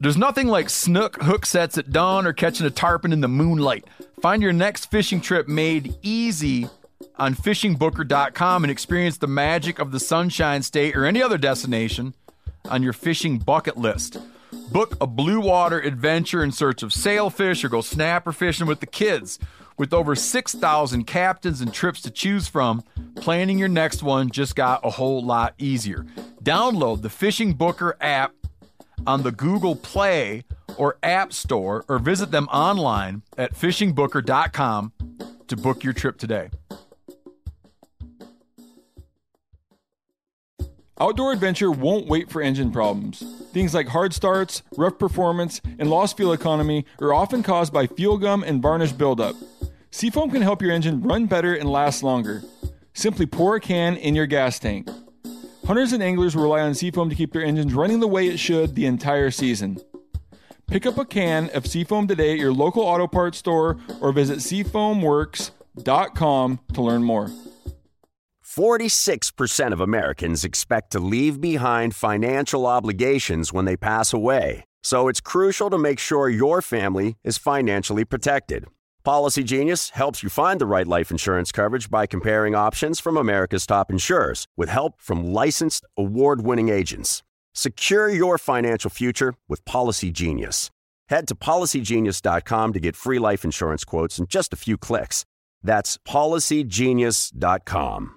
There's nothing like snook hook sets at dawn or catching a tarpon in the moonlight. Find your next fishing trip made easy on fishingbooker.com and experience the magic of the Sunshine State or any other destination on your fishing bucket list. Book a blue water adventure in search of sailfish or go snapper fishing with the kids. With over 6,000 captains and trips to choose from, planning your next one just got a whole lot easier. Download the Fishing Booker app on the Google Play or App Store, or visit them online at fishingbooker.com to book your trip today. Outdoor adventure won't wait for engine problems. Things like hard starts, rough performance, and lost fuel economy are often caused by fuel gum and varnish buildup. Seafoam can help your engine run better and last longer. Simply pour a can in your gas tank. Hunters and anglers rely on Seafoam to keep their engines running the way it should the entire season. Pick up a can of Seafoam today at your local auto parts store or visit seafoamworks.com to learn more. 46% of Americans expect to leave behind financial obligations when they pass away. So it's crucial to make sure your family is financially protected. Policy Genius helps you find the right life insurance coverage by comparing options from America's top insurers with help from licensed, award-winning agents. Secure your financial future with Policy Genius. Head to policygenius.com to get free life insurance quotes in just a few clicks. That's policygenius.com.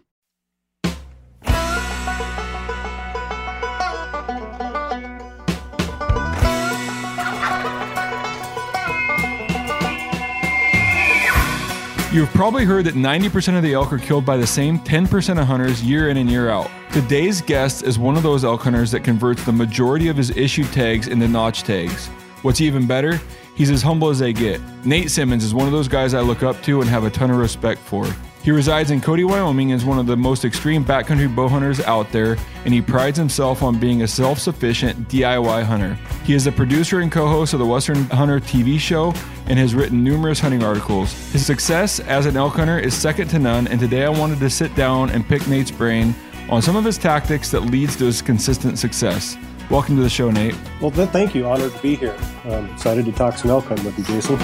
You've probably heard that 90% of the elk are killed by the same 10% of hunters year in and year out. Today's guest is one of those elk hunters that converts the majority of his issued tags into notch tags. What's even better, he's as humble as they get. Nate Simmons is one of those guys I look up to and have a ton of respect for. He resides in Cody, Wyoming, and is one of the most extreme backcountry bow hunters out there, and he prides himself on being a self-sufficient DIY hunter. He is the producer and co-host of the Western Hunter TV show and has written numerous hunting articles. His success as an elk hunter is second to none, and today I wanted to sit down and pick Nate's brain on some of his tactics that leads to his consistent success. Welcome to the show, Nate. Well, thank you. Honored to be here. I'm excited to talk some elk hunting with you, Jason.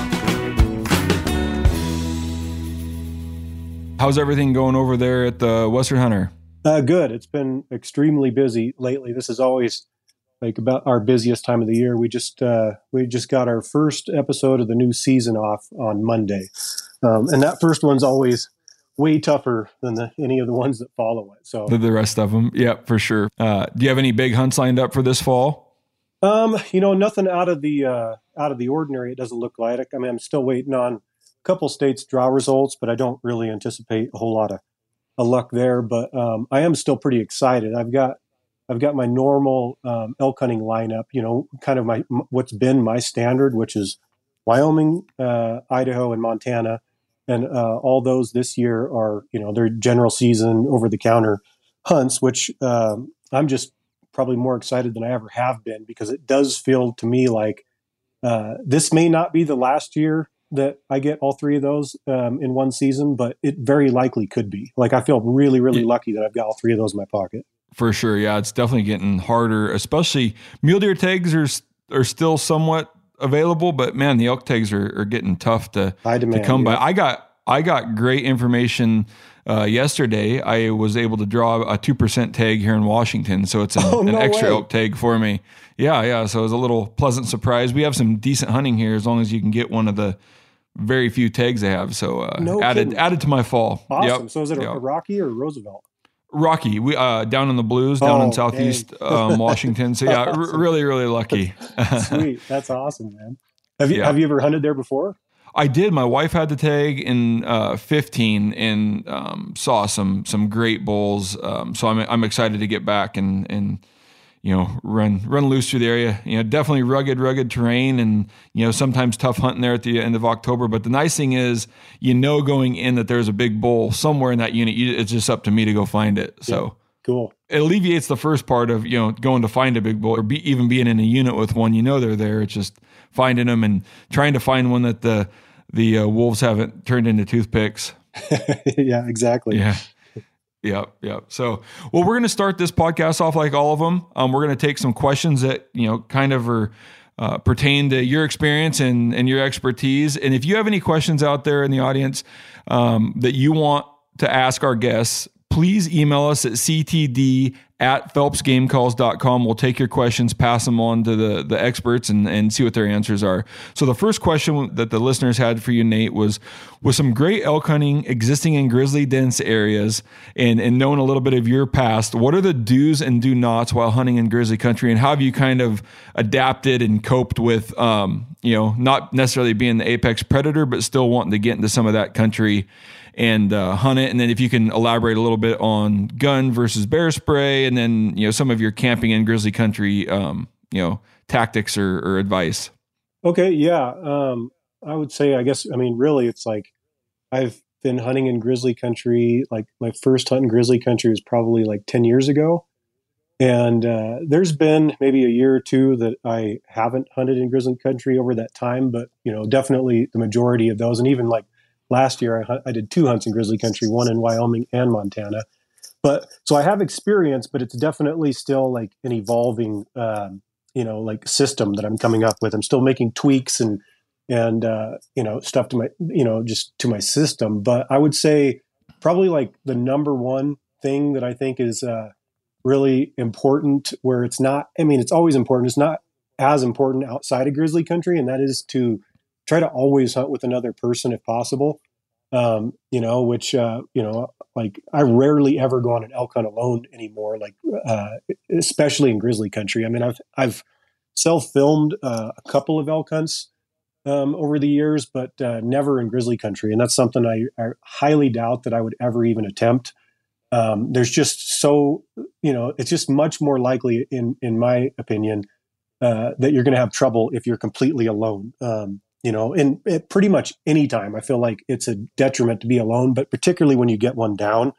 How's everything going over there at the Western Hunter? Good. It's been extremely busy lately. This is always like about our busiest time of the year. We just got our first episode of the new season off on Monday, and that first one's always way tougher than any of the ones that follow it. So the rest of them, yeah, for sure. Do you have any big hunts lined up for this fall? Nothing out of the ordinary. It doesn't look like it. I mean, I'm still waiting on couple states draw results, but I don't really anticipate a whole lot of luck there. But I am still pretty excited. I've got my normal elk hunting lineup. Kind of what's been my standard, which is Wyoming, Idaho, and Montana, and all those this year are their general season over the counter hunts, which I'm just probably more excited than I ever have been, because it does feel to me like this may not be the last year that I get all three of those in one season, but it very likely could be. Like, I feel really, really lucky that I've got all three of those in my pocket. For sure. Yeah. It's definitely getting harder, especially mule deer tags are still somewhat available, but man, the elk tags are getting tough to come by. I got great information yesterday. I was able to draw a 2% tag here in Washington. So it's an extra elk tag for me. Yeah. So it was a little pleasant surprise. We have some decent hunting here as long as you can get one of the very few tags they have. So added to my fall. Awesome. Yep. So is it a Rocky or Roosevelt? Rocky. We down in the Blues, down in southeast Washington. So yeah, awesome. Really, really lucky. Sweet. That's awesome, man. Have you ever hunted there before? I did. My wife had the tag in 15 and saw some great bulls. So I'm excited to get back and run loose through the area. Definitely rugged terrain, and sometimes tough hunting there at the end of October. But the nice thing is, going in that there's a big bull somewhere in that unit. It's just up to me to go find it. So cool. It alleviates the first part of going to find a big bull, or even being in a unit with one. They're there. It's just finding them and trying to find one that the wolves haven't turned into toothpicks. Yeah, exactly. Yeah. Yep. So, we're going to start this podcast off like all of them. We're going to take some questions that, kind of are pertain to your experience and your expertise. And if you have any questions out there in the audience that you want to ask our guests, please email us at ctd@phelpsgamecalls.com. We'll take your questions, pass them on to the experts and see what their answers are. So the first question that the listeners had for you, Nate, was, with some great elk hunting existing in grizzly dense areas and knowing a little bit of your past, what are the do's and do nots while hunting in grizzly country, and how have you kind of adapted and coped with, not necessarily being the apex predator, but still wanting to get into some of that country and hunt it? And then if you can elaborate a little bit on gun versus bear spray, and then, some of your camping in grizzly country, tactics or advice. Okay. Yeah. I would say, really it's like, I've been hunting in grizzly country. Like my first hunt in grizzly country was probably like 10 years ago. And there's been maybe a year or two that I haven't hunted in grizzly country over that time, but, definitely the majority of those. And even like last year, I did 2 hunts in grizzly country, one in Wyoming and Montana. But so I have experience, but it's definitely still like an evolving, system that I'm coming up with. I'm still making tweaks and stuff to my, just to my system. But I would say probably like the number one thing that I think is really important, where it's not, it's always important. It's not as important outside of grizzly country. And that is to try to always hunt with another person if possible. Like I rarely ever go on an elk hunt alone anymore, like, especially in grizzly country. I've self-filmed a couple of elk hunts over the years, but never in grizzly country. And that's something I highly doubt that I would ever even attempt. There's just it's just much more likely in my opinion, that you're going to have trouble if you're completely alone. And pretty much any time I feel like it's a detriment to be alone, but particularly when you get one down,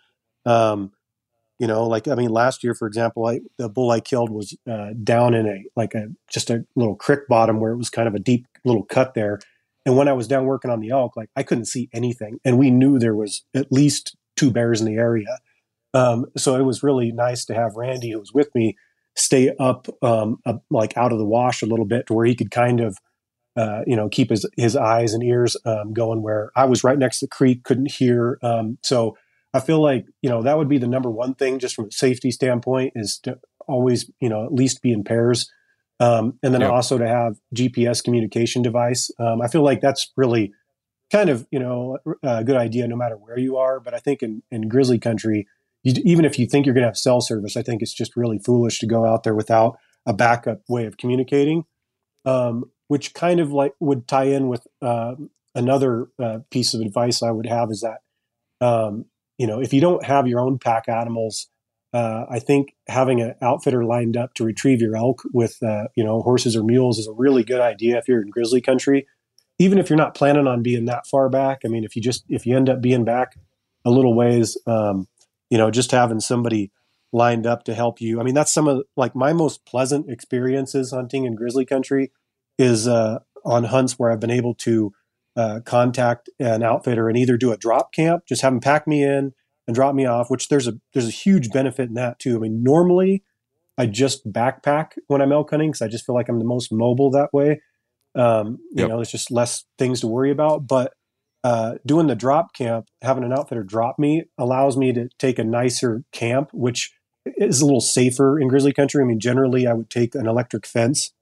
last year, for example, the bull I killed was down in just a little creek bottom where it was kind of a deep little cut there. And when I was down working on the elk, like I couldn't see anything, and we knew there was at least 2 bears in the area. So it was really nice to have Randy, who was with me, stay up, like out of the wash a little bit to where he could kind of, keep his eyes and ears going, where I was right next to the creek, couldn't hear. So I feel like, that would be the number one thing just from a safety standpoint, is to always, at least be in pairs. And then also to have GPS communication device. I feel like that's really kind of, a good idea no matter where you are. But I think in grizzly country, even if you think you're going to have cell service, I think it's just really foolish to go out there without a backup way of communicating. Which kind of like would tie in with another piece of advice I would have, is that, if you don't have your own pack animals, I think having an outfitter lined up to retrieve your elk with, horses or mules is a really good idea if you're in grizzly country, even if you're not planning on being that far back. If you end up being back a little ways, just having somebody lined up to help you. That's some of like my most pleasant experiences hunting in grizzly country is on hunts where I've been able to contact an outfitter and either do a drop camp, just have them pack me in and drop me off, which there's a huge benefit in that too. Normally I just backpack when I'm elk hunting because I just feel like I'm the most mobile that way. There's just less things to worry about. But doing the drop camp, having an outfitter drop me allows me to take a nicer camp, which is a little safer in grizzly country. Generally I would take an electric fence.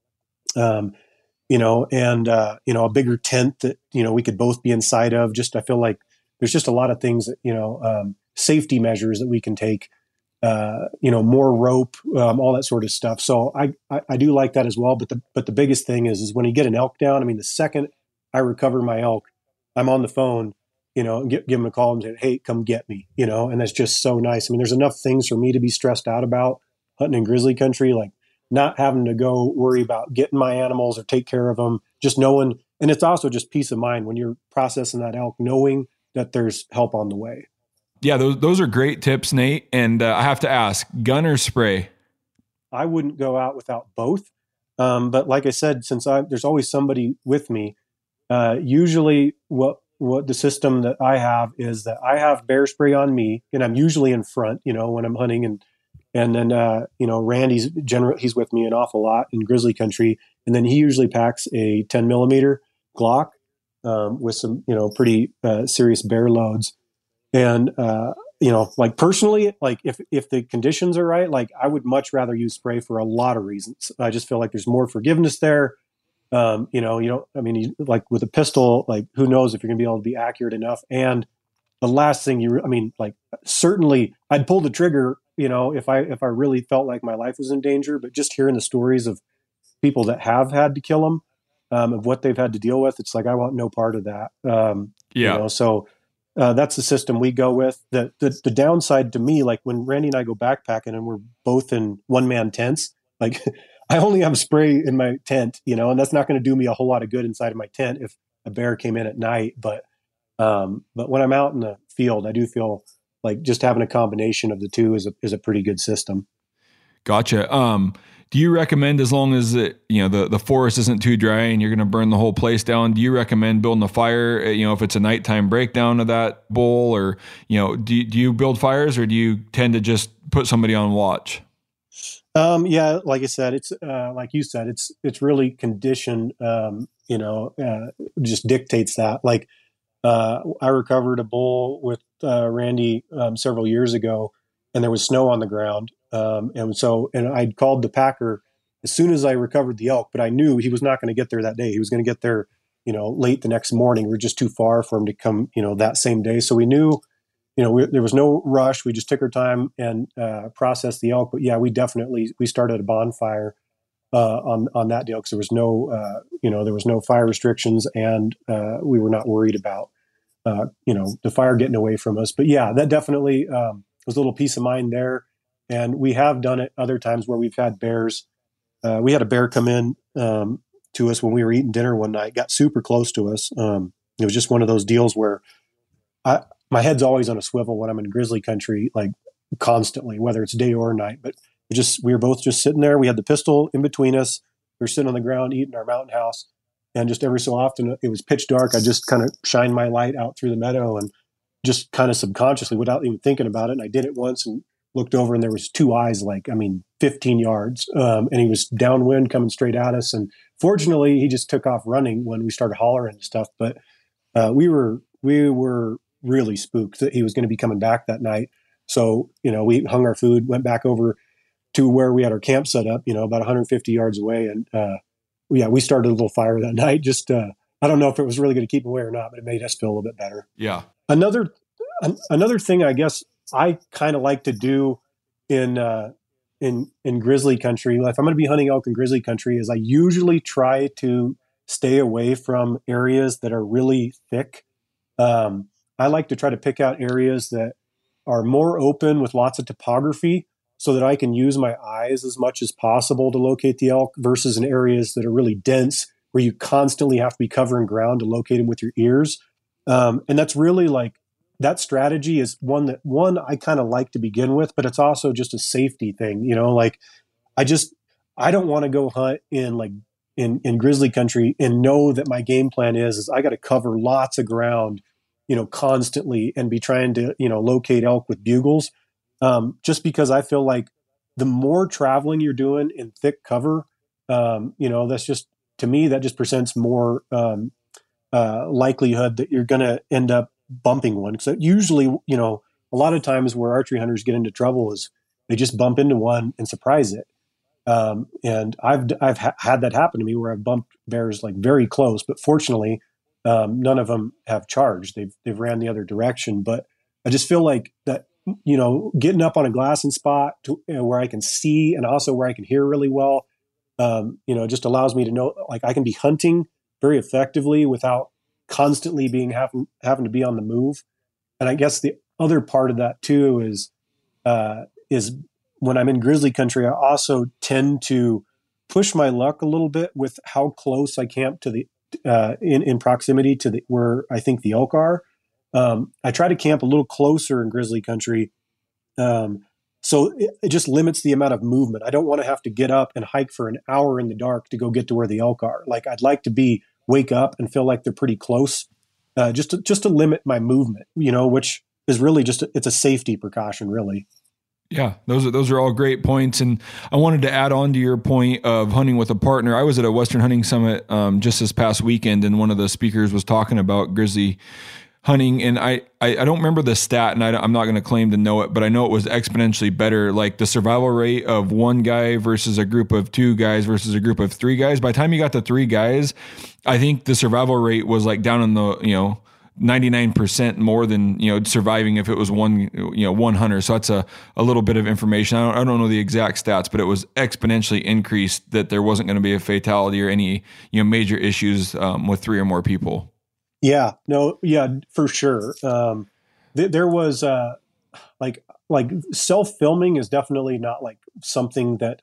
A bigger tent that, we could both be inside of. I feel like there's just a lot of things that, safety measures that we can take, more rope, all that sort of stuff. So I do like that as well. But the biggest thing is when you get an elk down, the second I recover my elk, I'm on the phone, give them a call and say, hey, come get me, and that's just so nice. There's enough things for me to be stressed out about hunting in grizzly country, like not having to go worry about getting my animals or take care of them, just knowing. And it's also just peace of mind when you're processing that elk, knowing that there's help on the way. Yeah, those are great tips, Nate. And I have to ask, gun or spray? I wouldn't go out without both. But like I said, since there's always somebody with me, usually what the system that I have is that I have bear spray on me, and I'm usually in front, when I'm hunting, and then Randy's he's with me an awful lot in grizzly country. And then he usually packs a 10 millimeter Glock with some, pretty serious bear loads. And, like personally, like if the conditions are right, like I would much rather use spray for a lot of reasons. I just feel like there's more forgiveness there. Like with a pistol, like who knows if you're gonna be able to be accurate enough. And the last thing certainly I'd pull the trigger, if I really felt like my life was in danger, but just hearing the stories of people that have had to kill them, of what they've had to deal with, it's like, I want no part of that. So that's the system we go with. The downside to me, like when Randy and I go backpacking and we're both in one-man tents, like I only have spray in my tent, and that's not going to do me a whole lot of good inside of my tent if a bear came in at night. But when I'm out in the field, I do feel like just having a combination of the two is a pretty good system. Gotcha. Do you recommend, as long as the forest isn't too dry and you're going to burn the whole place down, do you recommend building a fire, if it's a nighttime breakdown of that bowl, or, do you build fires, or do you tend to just put somebody on watch? Yeah, like I said, it's like you said, it's really condition, just dictates that. Like I recovered a bull with Randy several years ago, and there was snow on the ground. And I'd called the packer as soon as I recovered the elk, but I knew he was not going to get there that day. He was going to get there, late the next morning. We were just too far for him to come, that same day. So we knew, there was no rush. We just took our time and processed the elk. But yeah, we started a bonfire on that deal, because there was no fire restrictions, and we were not worried about, the fire getting away from us. But yeah, that definitely was a little peace of mind there. And we have done it other times where we've had bears. We had a bear come in to us when we were eating dinner one night, got super close to us. It was just one of those deals where my head's always on a swivel when I'm in grizzly country, like constantly, whether it's day or night. But we were both just sitting there. We had the pistol in between us. We were sitting on the ground eating our mountain house. And just every so often, it was pitch dark. I just kind of shined my light out through the meadow, and just kind of subconsciously, without even thinking about it. And I did it once and looked over, and there was two eyes, 15 yards. And he was downwind coming straight at us. And fortunately, he just took off running when we started hollering and stuff. But we were really spooked that he was going to be coming back that night. So, we hung our food, went back over to where we had our camp set up, about 150 yards away. And we started a little fire that night. Just, I don't know if it was really going to keep him away or not, but it made us feel a little bit better. Yeah. Another thing, I guess, I kind of like to do in grizzly country, if I'm going to be hunting elk in grizzly country, is I usually try to stay away from areas that are really thick. I like to try to pick out areas that are more open with lots of topography, so that I can use my eyes as much as possible to locate the elk, versus in areas that are really dense where you constantly have to be covering ground to locate them with your ears. And that's really that strategy is one I kind of like to begin with, but it's also just a safety thing. I don't want to go hunt in grizzly country and know that my game plan is I got to cover lots of ground, constantly, and be trying to, locate elk with bugles. Just because I feel like the more traveling you're doing in thick cover, that's just, to me, that just presents more likelihood that you're going to end up bumping one. So usually, a lot of times where archery hunters get into trouble is they just bump into one and surprise it. And I've had that happen to me, where I've bumped bears very close, but fortunately, none of them have charged. They've ran the other direction. But I just feel like that, getting up on a glassing spot where I can see and also where I can hear really well, just allows me to know, I can be hunting very effectively without constantly having to be on the move. And I guess the other part of that too is when I'm in grizzly country, I also tend to push my luck a little bit with how close I camp to the in proximity to where I think the elk are. I try to camp a little closer in grizzly country. So it just limits the amount of movement. I don't want to have to get up and hike for an hour in the dark to go get to where the elk are. I'd like to wake up and feel like they're pretty close, just to limit my movement, which is really it's a safety precaution, really. Yeah, those are all great points, and I wanted to add on to your point of hunting with a partner. I was at a Western Hunting Summit just this past weekend, and one of the speakers was talking about grizzly hunting, and I don't remember the stat, and I'm not going to claim to know it, but I know it was exponentially better. Like the survival rate of one guy versus a group of two guys versus a group of three guys. By the time you got to three guys, I think the survival rate was like down in the 99% more than, surviving if it was one hunter. So that's a little bit of information. I don't know the exact stats, but it was exponentially increased that there wasn't going to be a fatality or any, major issues with three or more people. Yeah, no, yeah, for sure. There was like self-filming is definitely not like something that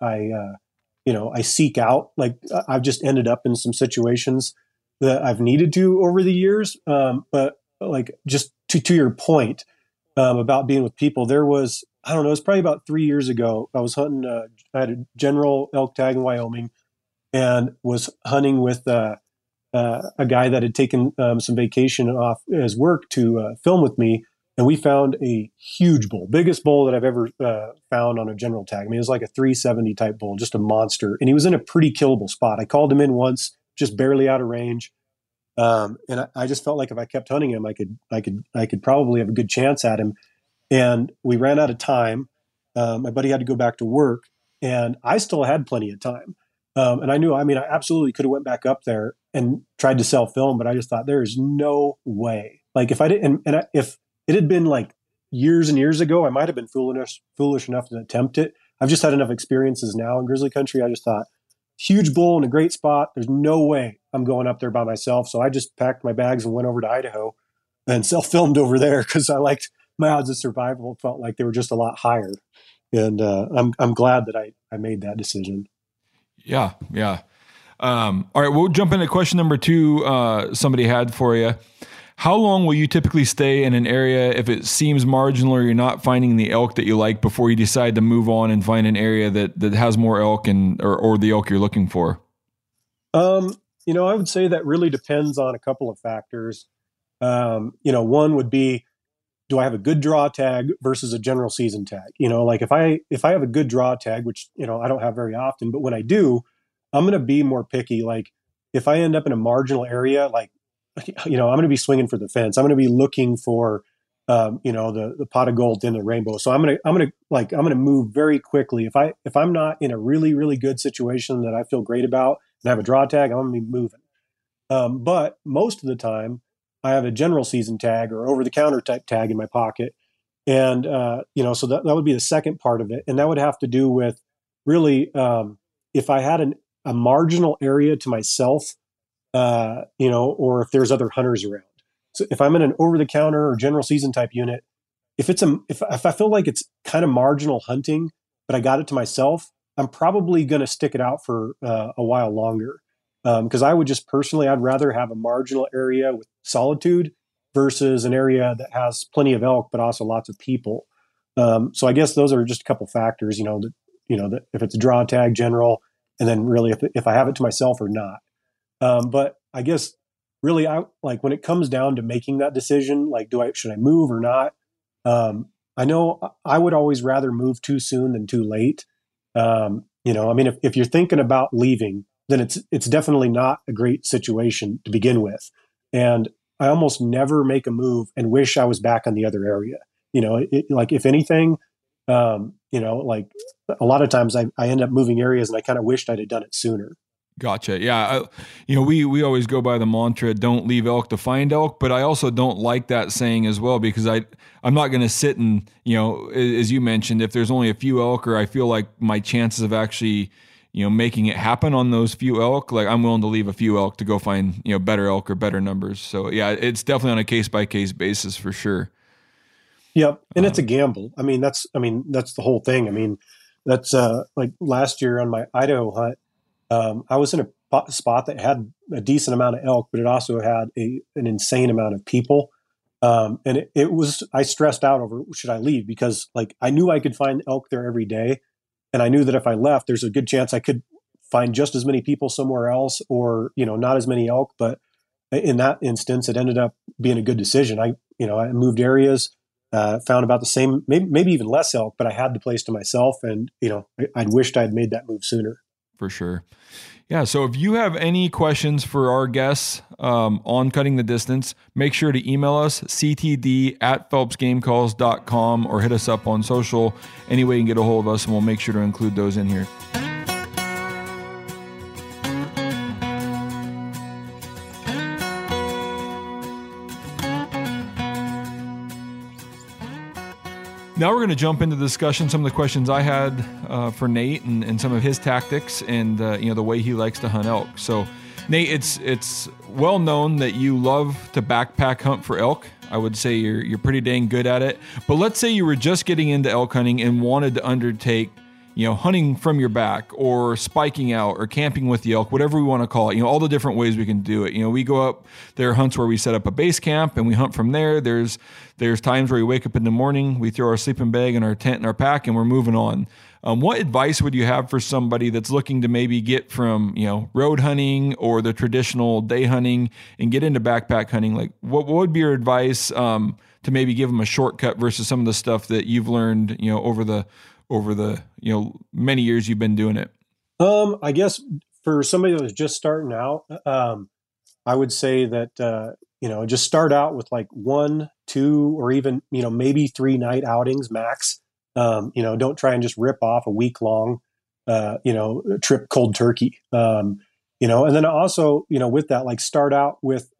I seek out. Like I've just ended up in some situations that I've needed to over the years. But like just to your point about being with people, there was, I don't know, it was probably about 3 years ago. I was hunting, I had a general elk tag in Wyoming and was hunting with a guy that had taken some vacation off his work to film with me. And we found a huge bull, biggest bull that I've ever found on a general tag. I mean, it was like a 370 type bull, just a monster. And he was in a pretty killable spot. I called him in once, just barely out of range. And I just felt like if I kept hunting him, I could probably have a good chance at him. And we ran out of time. My buddy had to go back to work, and I still had plenty of time. And I knew, I absolutely could have went back up there and tried to self film, but I just thought there is no way. Like if I didn't, if it had been like years and years ago, I might have been foolish enough to attempt it. I've just had enough experiences now in grizzly country. I just thought, huge bull in a great spot. There's no way I'm going up there by myself. So I just packed my bags and went over to Idaho and self-filmed over there because I liked my odds of survival. Felt like they were just a lot higher. And I'm glad that I made that decision. Yeah. Yeah. All right. We'll jump into question number 2 somebody had for you. How long will you typically stay in an area if it seems marginal or you're not finding the elk that you like before you decide to move on and find an area that has more elk or the elk you're looking for? I would say that really depends on a couple of factors. One would be, do I have a good draw tag versus a general season tag? Like if I have a good draw tag, which, I don't have very often, but when I do, I'm going to be more picky. Like if I end up in a marginal area, like, I'm going to be swinging for the fence. I'm going to be looking for, the pot of gold in the rainbow. So I'm going to move very quickly. If I'm not in a really, really good situation that I feel great about and have a draw tag, I'm going to be moving. But most of the time I have a general season tag or over the counter type tag in my pocket. And, so that would be the second part of it. And that would have to do with really, if I had a marginal area to myself, or if there's other hunters around. So if I'm in an over-the-counter or general season type unit, if I feel like it's kind of marginal hunting, but I got it to myself, I'm probably going to stick it out for a while longer. Because I would just personally, I'd rather have a marginal area with solitude versus an area that has plenty of elk, but also lots of people. So I guess those are just a couple factors, that if it's a draw tag general, and then really if I have it to myself or not. But I guess really when it comes down to making that decision, like, should I move or not? I know I would always rather move too soon than too late. If you're thinking about leaving, then it's definitely not a great situation to begin with. And I almost never make a move and wish I was back on the other area. Like if anything, like a lot of times I end up moving areas and I kind of wished I'd have done it sooner. Gotcha. Yeah. We always go by the mantra, don't leave elk to find elk, but I also don't like that saying as well, because I'm not going to sit and, as you mentioned, if there's only a few elk or I feel like my chances of actually, making it happen on those few elk, like I'm willing to leave a few elk to go find, better elk or better numbers. So yeah, it's definitely on a case by case basis for sure. Yep. And it's a gamble. That's the whole thing. That's like last year on my Idaho hunt, I was in a spot that had a decent amount of elk, but it also had an insane amount of people. And I stressed out over, should I leave? Because like, I knew I could find elk there every day. And I knew that if I left, there's a good chance I could find just as many people somewhere else or, not as many elk. But in that instance, it ended up being a good decision. I moved areas. found about the same, maybe even less elk, but I had the place to myself, and I'd wished I'd made that move sooner. For sure. Yeah. So if you have any questions for our guests on cutting the distance, make sure to email us ctd@phelpsgamecalls.com or hit us up on social. Any way you can get a hold of us, and we'll make sure to include those in here. Now we're going to jump into the discussion, some of the questions I had for Nate and some of his tactics and the way he likes to hunt elk. So Nate, it's well known that you love to backpack hunt for elk. I would say you're pretty dang good at it. But let's say you were just getting into elk hunting and wanted to undertake hunting from your back or spiking out or camping with the elk, whatever we want to call it, all the different ways we can do it. We go up, there are hunts where we set up a base camp and we hunt from there. There's times where we wake up in the morning, we throw our sleeping bag and our tent and our pack and we're moving on. What advice would you have for somebody that's looking to maybe get from, road hunting or the traditional day hunting and get into backpack hunting? Like what would be your advice to maybe give them a shortcut versus some of the stuff that you've learned, over the many years you've been doing it? I guess for somebody that was just starting out, I would say that, just start out with like 1, 2, or even, maybe 3 night outings max. Don't try and just rip off a week long, trip cold turkey. And then also, with that, like start out with,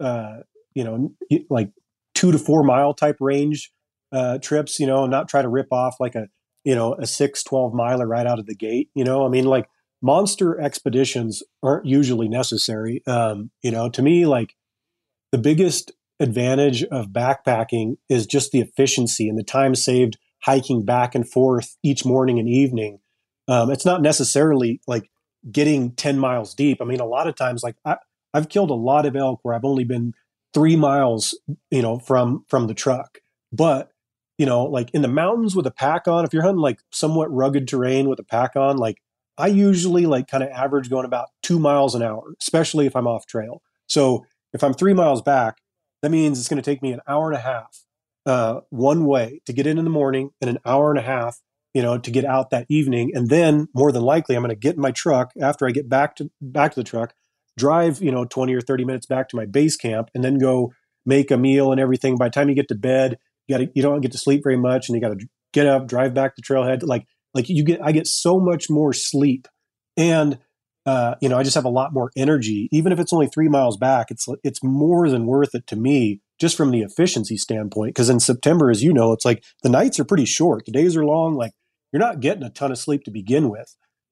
like 2 to 4 mile type range, trips, not try to rip off like a 6-12 miler right out of the gate. Like monster expeditions aren't usually necessary. To me, like the biggest advantage of backpacking is just the efficiency and the time saved hiking back and forth each morning and evening. It's not necessarily like getting 10 miles deep. A lot of times, like I've killed a lot of elk where I've only been 3 miles, from the truck, but like in the mountains with a pack on, if you're hunting like somewhat rugged terrain with a pack on, like I usually like kind of average going about 2 miles an hour, especially if I'm off trail. So if I'm 3 miles back, that means it's going to take me an hour and a half one way to get in the morning and an hour and a half, to get out that evening. And then more than likely, I'm going to get in my truck after I get back to the truck, drive, 20 or 30 minutes back to my base camp, and then go make a meal and everything. By the time you get to bed, you don't get to sleep very much, and you got to get up, drive back to trailhead. I get so much more sleep, and I just have a lot more energy. Even if it's only 3 miles back, it's more than worth it to me, just from the efficiency standpoint. Because in September, as you know, it's like the nights are pretty short, the days are long. Like you're not getting a ton of sleep to begin with.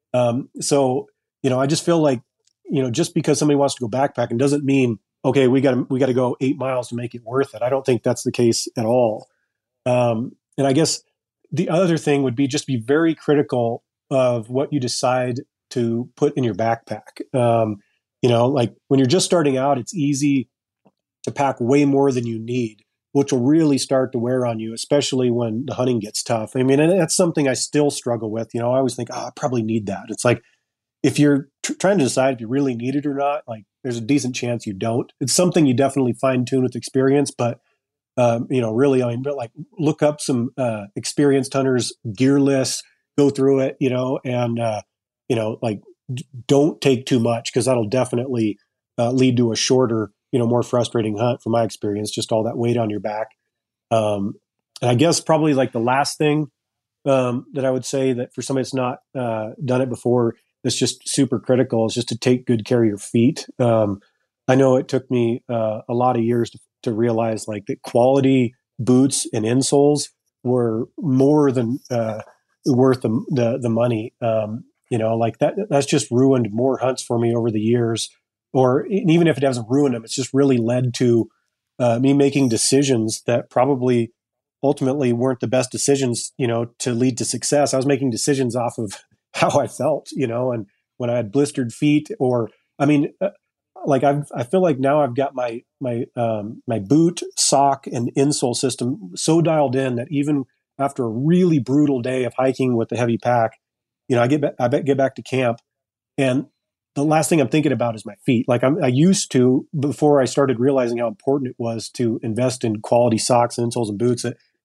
So I just feel like just because somebody wants to go backpacking doesn't mean, okay, we got to go 8 miles to make it worth it. I don't think that's the case at all. And I guess the other thing would be just be very critical of what you decide to put in your backpack. Like when you're just starting out, it's easy to pack way more than you need, which will really start to wear on you, especially when the hunting gets tough. And that's something I still struggle with. I always think, I probably need that. It's like, if you're trying to decide if you really need it or not, like there's a decent chance you don't. It's something you definitely fine tune with experience, but really, but like look up some experienced hunters' gear lists, go through it, and like don't take too much, because that'll definitely lead to a shorter, more frustrating hunt from my experience. Just all that weight on your back. And I guess probably like the last thing that I would say that for somebody that's not done it before, that's just super critical, is just to take good care of your feet. I know it took me a lot of years to realize like that quality boots and insoles were more than worth the money. Like that's just ruined more hunts for me over the years. Or even if it hasn't ruined them, it's just really led to me making decisions that probably ultimately weren't the best decisions, to lead to success. I was making decisions off of how I felt, and when I had blistered feet, or like I feel like now I've got my boot, sock, and insole system so dialed in that even after a really brutal day of hiking with the heavy pack, I get back to camp, and the last thing I'm thinking about is my feet. Like I used to, before I started realizing how important it was to invest in quality socks and insoles and boots, that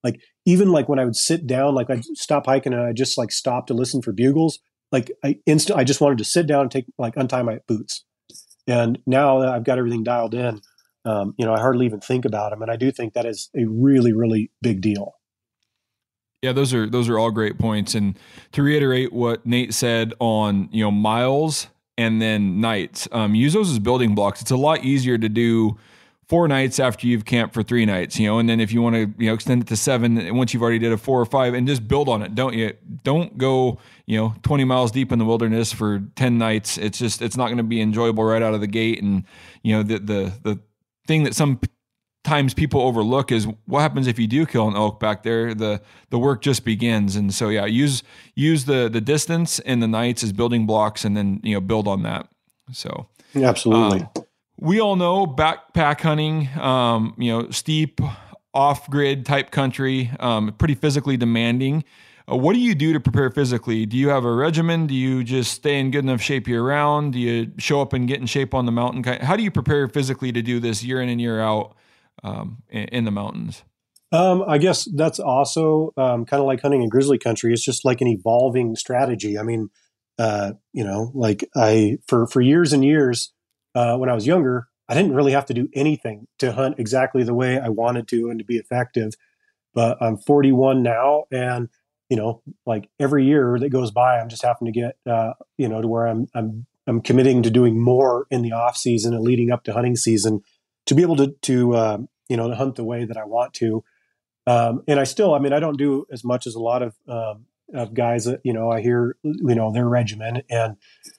Like even like when I would sit down, like I'd stop hiking and I just like stop to listen for bugles. Like I just wanted to sit down and untie my boots. And now that I've got everything dialed in, I hardly even think about them. And I do think that is a really, really big deal. Yeah, those are all great points. And to reiterate what Nate said on, miles and then nights, use those as building blocks. It's a lot easier to do 4 nights after you've camped for 3 nights, and then if you want to, extend it to 7 once you've already did a 4 or 5 and just build on it. Don't go, 20 miles deep in the wilderness for 10 nights. It's not going to be enjoyable right out of the gate. And, the thing that sometimes people overlook is what happens if you do kill an elk back there. The work just begins. And so, yeah, use the distance and the nights as building blocks, and then, build on that. So absolutely. We all know backpack hunting, steep off-grid type country, pretty physically demanding. What do you do to prepare physically? Do you have a regimen? Do you just stay in good enough shape year round? Do you show up and get in shape on the mountain? How do you prepare physically to do this year in and year out in the mountains? I guess that's also kind of like hunting in grizzly country. It's just like an evolving strategy. I mean, like for years and years, when I was younger, I didn't really have to do anything to hunt exactly the way I wanted to and to be effective. But I'm 41 now, and like every year that goes by, I'm just having to get to where I'm committing to doing more in the off season and leading up to hunting season to be able to hunt the way that I want to. And I still, I don't do as much as a lot of guys that I hear their regimen, and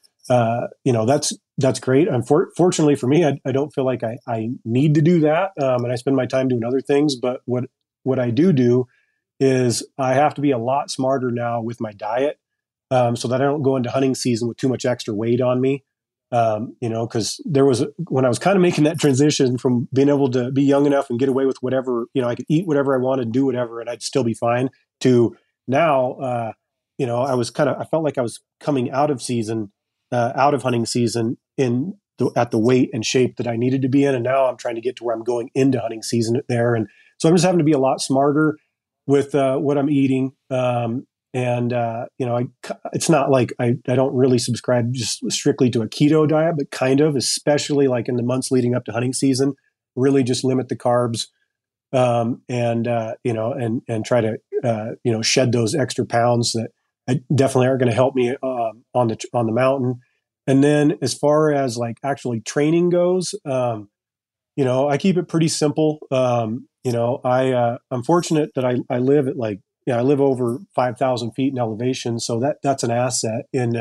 that's great. Unfortunately for me, I don't feel like I need to do that. And I spend my time doing other things. But what I do is I have to be a lot smarter now with my diet, so that I don't go into hunting season with too much extra weight on me. Because there was when I was kind of making that transition from being able to be young enough and get away with whatever, I could eat whatever I wanted, do whatever, and I'd still be fine, to now, I felt like I was coming out of hunting season at the weight and shape that I needed to be in. And now I'm trying to get to where I'm going into hunting season there. And so I'm just having to be a lot smarter with what I'm eating. It's not like I don't really subscribe just strictly to a keto diet, but kind of, especially like in the months leading up to hunting season, really just limit the carbs, and try to, shed those extra pounds that definitely are going to help me on the mountain. And then as far as like actually training goes, I keep it pretty simple. I'm fortunate that I live at I live over 5,000 feet in elevation. So that's an asset in,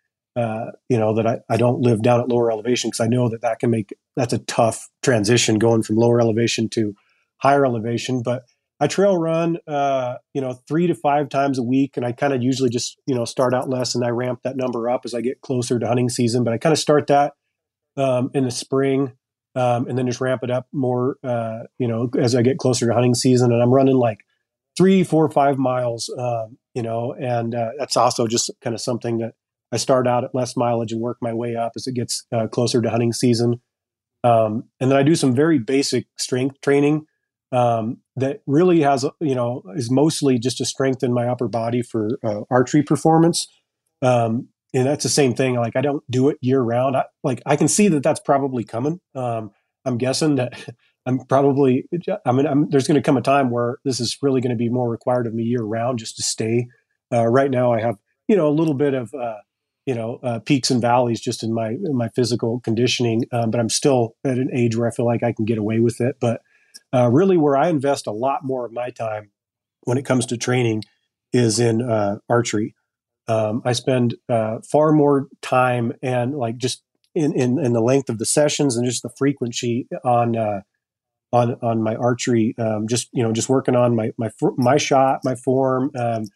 that I don't live down at lower elevation, because I know that's a tough transition going from lower elevation to higher elevation. But I trail run, 3 to 5 times a week. And I kind of usually just, start out less, and I ramp that number up as I get closer to hunting season. But I kind of start that in the spring, and then just ramp it up more, as I get closer to hunting season. And I'm running like 3, 4, 5 miles, and that's also just kind of something that I start out at less mileage and work my way up as it gets closer to hunting season. And then I do some very basic strength training that really has, is mostly just to strengthen my upper body for archery performance. And that's the same thing. Like I don't do it year round. I can see that that's probably coming. I'm guessing that there's going to come a time where this is really going to be more required of me year round just to stay. Right now I have, a little bit of, peaks and valleys just in my physical conditioning. But I'm still at an age where I feel like I can get away with it. But really where I invest a lot more of my time when it comes to training is in archery. I spend far more time and like just in the length of the sessions and just the frequency on my archery, just working on my shot, my form,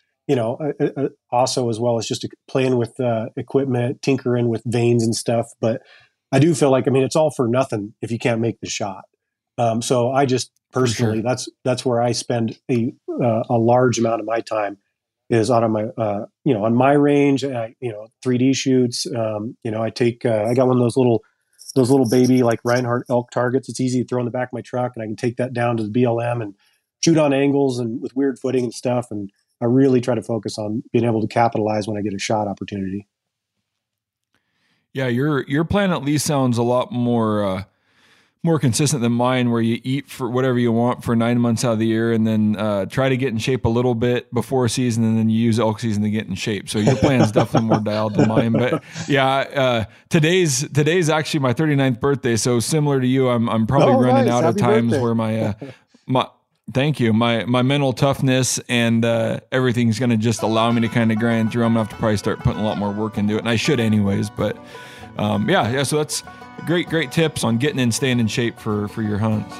also as well as just playing with equipment, tinkering with vanes and stuff. But I do feel like, it's all for nothing if you can't make the shot. So I just personally, sure. that's where I spend a large amount of my time is out on my, on my range. I, 3D shoots. I take, I got one of those little baby like Reinhardt elk targets. It's easy to throw in the back of my truck, and I can take that down to the BLM and shoot on angles and with weird footing and stuff. And I really try to focus on being able to capitalize when I get a shot opportunity. Yeah, your plan at least sounds a lot more consistent than mine, where you eat for whatever you want for 9 months out of the year, and then try to get in shape a little bit before season, and then you use elk season to get in shape. So your plan is definitely more dialed than mine. But yeah, today's actually my 39th birthday, so similar to you, I'm probably running out of times where my thank you, my mental toughness and everything's going to just allow me to kind of grind through. I'm going to have to probably start putting a lot more work into it, and I should anyways. But yeah. So that's great tips on getting and staying in shape for your hunts.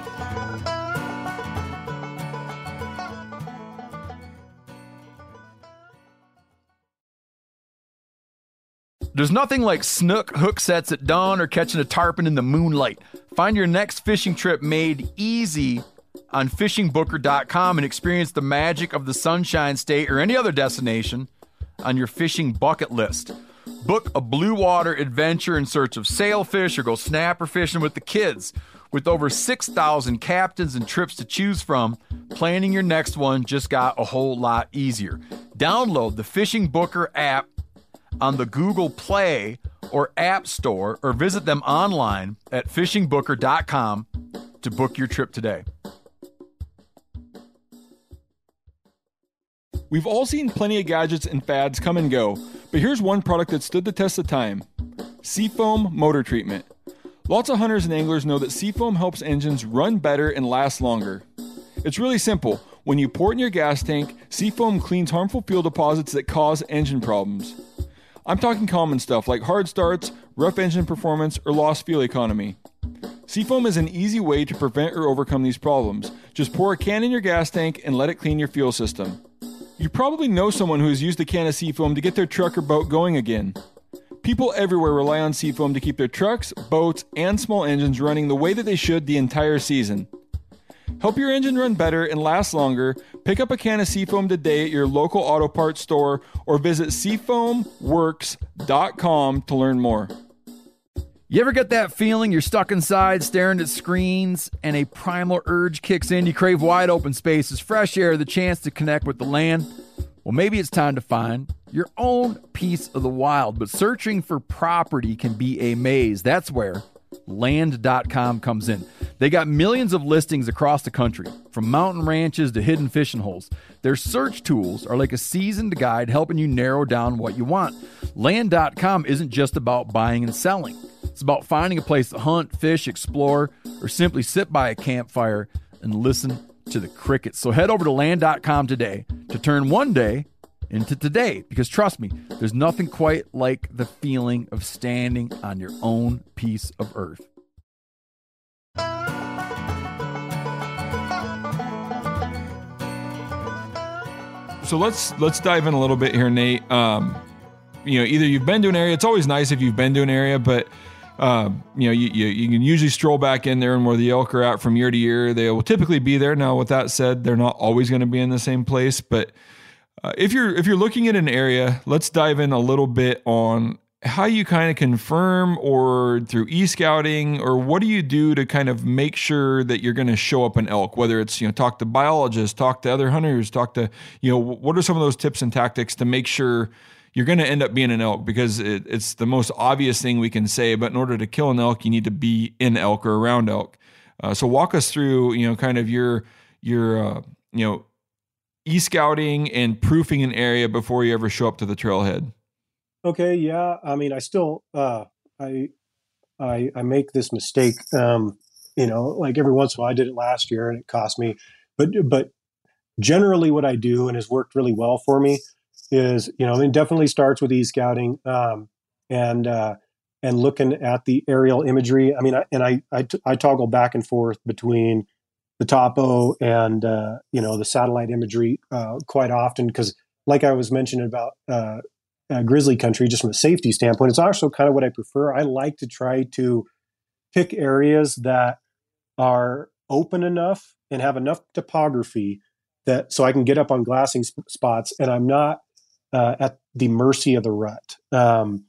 There's nothing like snook hook sets at dawn or catching a tarpon in the moonlight. Find your next fishing trip made easy on fishingbooker.com and experience the magic of the Sunshine State or any other destination on your fishing bucket list. Book a blue water adventure in search of sailfish or go snapper fishing with the kids. With over 6,000 captains and trips to choose from, planning your next one just got a whole lot easier. Download the Fishing Booker app on the Google Play or App Store, or visit them online at fishingbooker.com to book your trip today. We've all seen plenty of gadgets and fads come and go, but here's one product that stood the test of time: Seafoam Motor Treatment. Lots of hunters and anglers know that Seafoam helps engines run better and last longer. It's really simple. When you pour it in your gas tank, Seafoam cleans harmful fuel deposits that cause engine problems. I'm talking common stuff like hard starts, rough engine performance, or lost fuel economy. Seafoam is an easy way to prevent or overcome these problems. Just pour a can in your gas tank and let it clean your fuel system. You probably know someone who has used a can of Seafoam to get their truck or boat going again. People everywhere rely on Seafoam to keep their trucks, boats, and small engines running the way that they should the entire season. Help your engine run better and last longer. Pick up a can of Seafoam today at your local auto parts store or visit seafoamworks.com to learn more. You ever get that feeling you're stuck inside staring at screens and a primal urge kicks in? You crave wide open spaces, fresh air, the chance to connect with the land. Well, maybe it's time to find your own piece of the wild, but searching for property can be a maze. That's where Land.com comes in. They got millions of listings across the country, from mountain ranches to hidden fishing holes. Their search tools are like a seasoned guide helping you narrow down what you want. Land.com isn't just about buying and selling. It's about finding a place to hunt, fish, explore, or simply sit by a campfire and listen to the crickets. So head over to Land.com today to turn one day into today, because trust me, there's nothing quite like the feeling of standing on your own piece of earth. So let's dive in a little bit here, Nate. Either you've been to an area. It's always nice if you've been to an area, but you can usually stroll back in there and where the elk are at from year to year. They will typically be there. Now, with that said, they're not always going to be in the same place. But if you're looking at an area, let's dive in a little bit on how you kind of confirm, or through e-scouting, or what do you do to kind of make sure that you're going to show up an elk, whether it's, talk to biologists, talk to other hunters, talk to, what are some of those tips and tactics to make sure you're going to end up being an elk? Because it's the most obvious thing we can say, but in order to kill an elk, you need to be in elk or around elk. So walk us through, kind of your e-scouting and proofing an area before you ever show up to the trailhead. Okay. Yeah. I mean, I still, I make this mistake, like every once in a while. I did it last year and it cost me, but generally what I do, and has worked really well for me, is, it definitely starts with e-scouting, and looking at the aerial imagery. I mean, I toggle back and forth between the topo and, the satellite imagery, quite often. 'Cause like I was mentioning about, grizzly country, just from a safety standpoint, it's also kind of what I prefer. I like to try to pick areas that are open enough and have enough topography that so I can get up on glassing spots and I'm not at the mercy of the rut. Like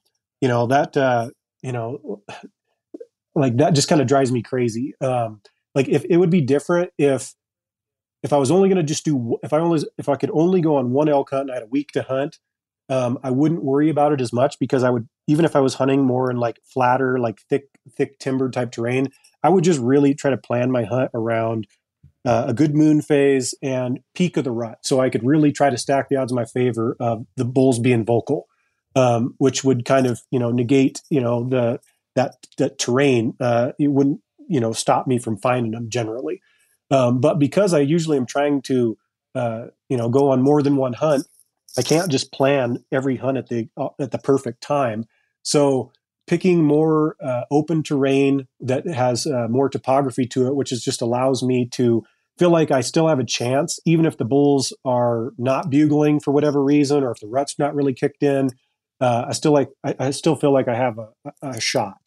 that just kind of drives me crazy. Like if it would be different if if I was only going to just do, if I could only go on one elk hunt and I had a week to hunt, I wouldn't worry about it as much because I would, even if I was hunting more in like flatter, like thick timber type terrain, I would just really try to plan my hunt around a good moon phase and peak of the rut. So I could really try to stack the odds in my favor of the bulls being vocal, which would kind of, negate, that terrain. It wouldn't, stop me from finding them generally. But because I usually am trying to, go on more than one hunt, I can't just plan every hunt at the perfect time. So picking more open terrain that has more topography to it, which just allows me to feel like I still have a chance, even if the bulls are not bugling for whatever reason, or if the rut's not really kicked in. I still feel like I have a shot.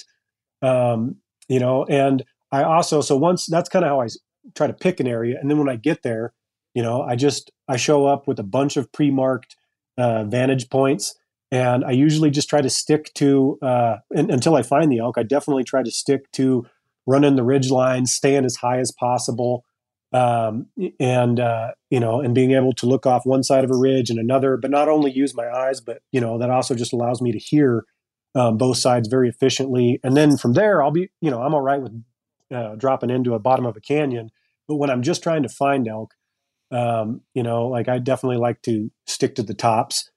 And I also, so once that's kind of how I try to pick an area. And then when I get there, I show up with a bunch of pre-marked vantage points. And I usually just try to stick to, until I find the elk, I definitely try to stick to running the ridge lines, staying as high as possible. And being able to look off one side of a ridge and another, but not only use my eyes, but, that also just allows me to hear both sides very efficiently. And then from there, I'll be, I'm all right with dropping into a bottom of a canyon. But when I'm just trying to find elk, like I definitely like to stick to the tops,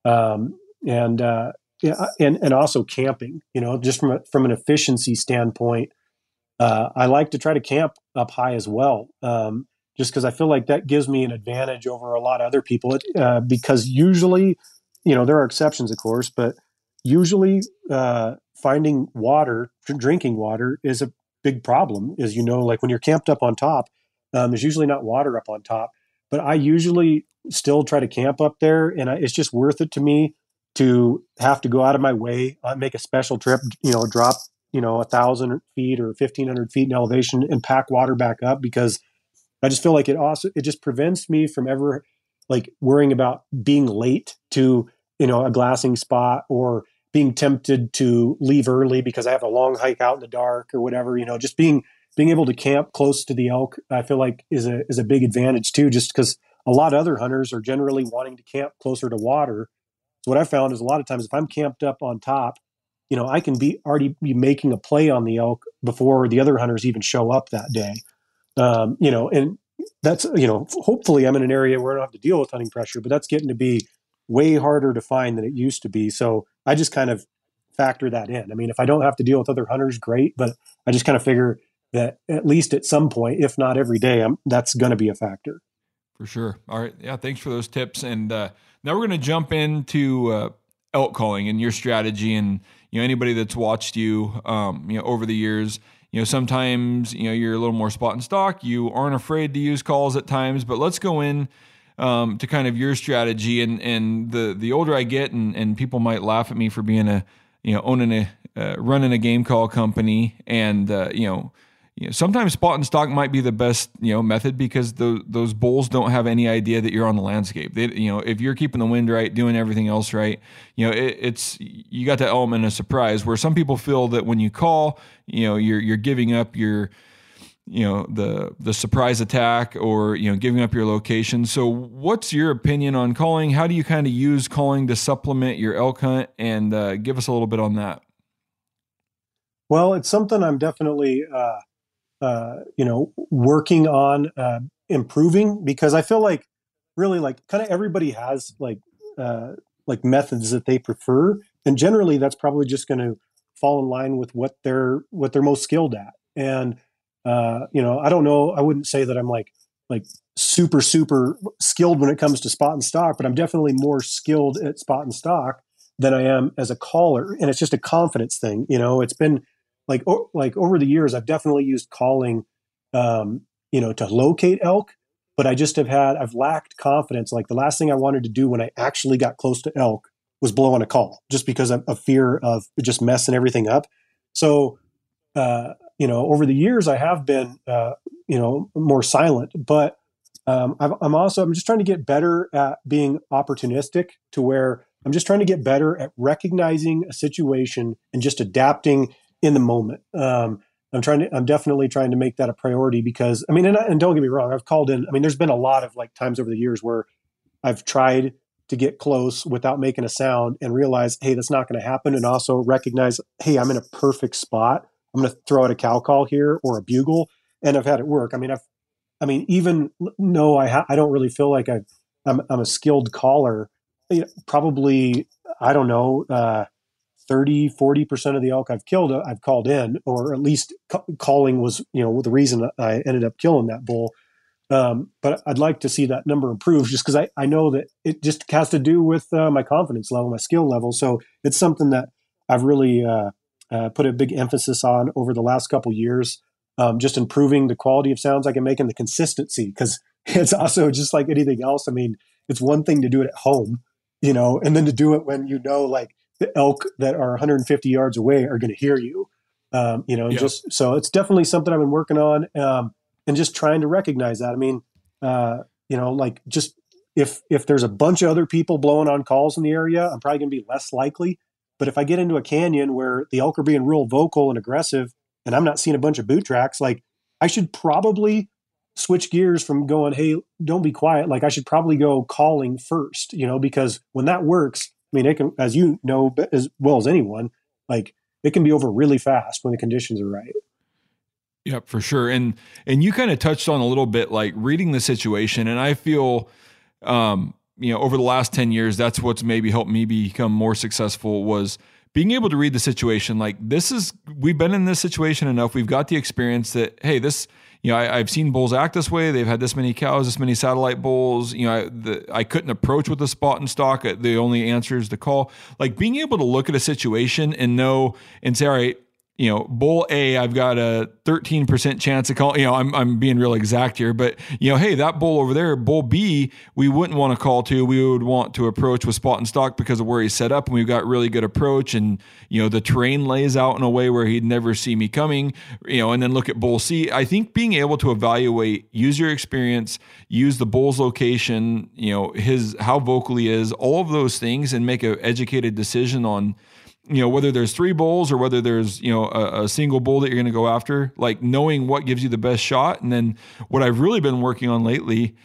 and also camping, just from an efficiency standpoint. I like to try to camp up high as well, just because I feel like that gives me an advantage over a lot of other people. Because usually, there are exceptions, of course, but usually finding water, drinking water, is a big problem. As like when you're camped up on top, there's usually not water up on top. But I usually still try to camp up there, and it's just worth it to me to have to go out of my way, make a special trip, drop 1,000 feet or 1,500 feet in elevation and pack water back up, because I just feel like it just prevents me from ever like worrying about being late to a glassing spot, or being tempted to leave early because I have a long hike out in the dark or whatever. Just being able to camp close to the elk, I feel like is a big advantage too, just because a lot of other hunters are generally wanting to camp closer to water. So what I found is a lot of times if I'm camped up on top, I can already be making a play on the elk before the other hunters even show up that day. And that's, hopefully I'm in an area where I don't have to deal with hunting pressure, but that's getting to be way harder to find than it used to be. So I just kind of factor that in. I mean, if I don't have to deal with other hunters, great, but I just kind of figure that at least at some point, if not every day, that's going to be a factor. For sure. All right. Yeah. Thanks for those tips. And now we're going to jump into elk calling and your strategy. And, anybody that's watched you, over the years, sometimes, you're a little more spot and stock. You aren't afraid to use calls at times, but let's go in to kind of your strategy. And the older I get, and people might laugh at me for being running a game call company, and, sometimes spot and stock might be the best, method, because those bulls don't have any idea that you're on the landscape. They, if you're keeping the wind right, doing everything else right, it's you got that element of surprise, where some people feel that when you call, you're giving up your, the surprise attack, or, giving up your location. So what's your opinion on calling? How do you kind of use calling to supplement your elk hunt? And give us a little bit on that. Well, it's something I'm definitely, working on improving, because I feel like really like kind of everybody has like methods that they prefer, and generally that's probably just going to fall in line with what they're most skilled at. And I don't know, I wouldn't say that I'm like super skilled when it comes to spot and stock, but I'm definitely more skilled at spot and stock than I am as a caller, and it's just a confidence thing. It's been like over the years, I've definitely used calling, to locate elk, but I've lacked confidence. Like the last thing I wanted to do when I actually got close to elk was blow on a call, just because of fear of just messing everything up. So, over the years, I have been, more silent, but I'm just trying to get better at being opportunistic, to where I'm just trying to get better at recognizing a situation and just adapting in the moment. I'm definitely trying to make that a priority because, I mean, and don't get me wrong, I've called in, I mean, there's been a lot of like times over the years where I've tried to get close without making a sound and realize, hey, that's not going to happen. And also recognize, hey, I'm in a perfect spot. I'm going to throw out a cow call here or a bugle. And I've had it work. I mean, even though I don't really feel like I'm a skilled caller, probably, I don't know, 30-40% of the elk I've killed, I've called in, or at least calling was, the reason I ended up killing that bull. But I'd like to see that number improve just because I know that it just has to do with my confidence level, my skill level. So it's something that I've really put a big emphasis on over the last couple of years, just improving the quality of sounds I can make and the consistency, because it's also just like anything else. I mean, it's one thing to do it at home, and then to do it when like the elk that are 150 yards away are going to hear you, just so it's definitely something I've been working on. And just trying to recognize that. I mean, like just if there's a bunch of other people blowing on calls in the area, I'm probably going to be less likely. But if I get into a canyon where the elk are being real vocal and aggressive and I'm not seeing a bunch of boot tracks, like I should probably switch gears from going, hey, don't be quiet. Like I should probably go calling first, because when that works, I mean, it can, as you know, as well as anyone, like it can be over really fast when the conditions are right. Yep, for sure. And you kind of touched on a little bit like reading the situation. And I feel, over the last 10 years, that's what's maybe helped me become more successful was being able to read the situation. Like we've been in this situation enough. We've got the experience that, hey, this, I've seen bulls act this way. They've had this many cows, this many satellite bulls. I couldn't approach with a spot and stock. The only answer is the call. Like being able to look at a situation and know and say, all right, bull A, I've got a 13% chance of call. I'm being real exact here, but hey, that bull over there, bull B, we wouldn't want to call to. We would want to approach with spot and stock because of where he's set up, and we've got really good approach, and the terrain lays out in a way where he'd never see me coming. And then look at bull C. I think being able to evaluate, use your experience, use the bull's location, how vocal he is, all of those things, and make an educated decision on. Whether there's 3 bulls or whether there's, a single bull that you're going to go after, like knowing what gives you the best shot. And then what I've really been working on lately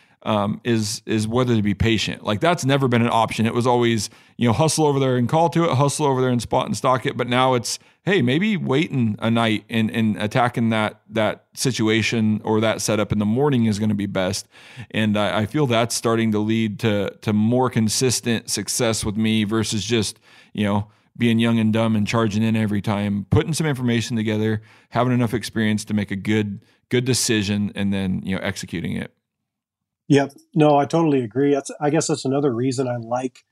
is whether to be patient. Like that's never been an option. It was always, hustle over there and call to it, hustle over there and spot and stock it. But now it's, hey, maybe waiting a night and attacking that situation or that setup in the morning is going to be best. And I feel that's starting to lead to more consistent success with me versus just, being young and dumb and charging in every time, putting some information together, having enough experience to make a good decision, and then, executing it. Yep. No, I totally agree. I guess that's another reason I like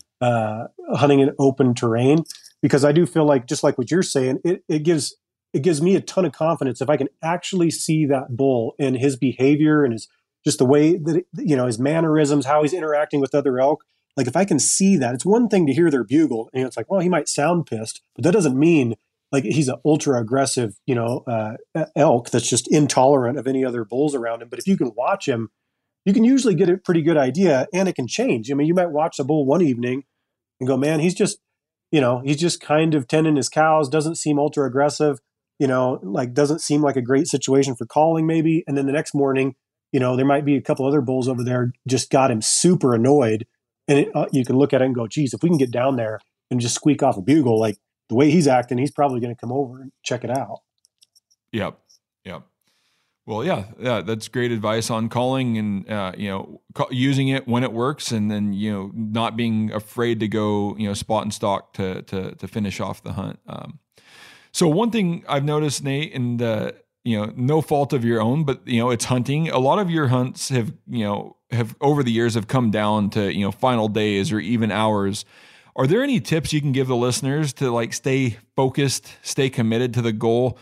hunting in open terrain, because I do feel like, just like what you're saying, it gives me a ton of confidence if I can actually see that bull and his behavior and just the way that, his mannerisms, how he's interacting with other elk. Like if I can see that, it's one thing to hear their bugle and it's like, well, he might sound pissed, but that doesn't mean like he's an ultra aggressive, elk that's just intolerant of any other bulls around him. But if you can watch him, you can usually get a pretty good idea, and it can change. I mean, you might watch the bull one evening and go, man, he's just kind of tending his cows, doesn't seem ultra aggressive, like doesn't seem like a great situation for calling maybe. And then the next morning, there might be a couple other bulls over there just got him super annoyed. And you can look at it and go, geez, if we can get down there and just squeak off a bugle, like the way he's acting, he's probably going to come over and check it out. Yep. Well, yeah, that's great advice on calling and, using it when it works, and then, not being afraid to go, spot and stock to finish off the hunt. So one thing I've noticed, Nate, and, no fault of your own, but, it's hunting. A lot of your hunts have over the years have come down to, final days or even hours. Are there any tips you can give the listeners to like stay focused, stay committed to the goal?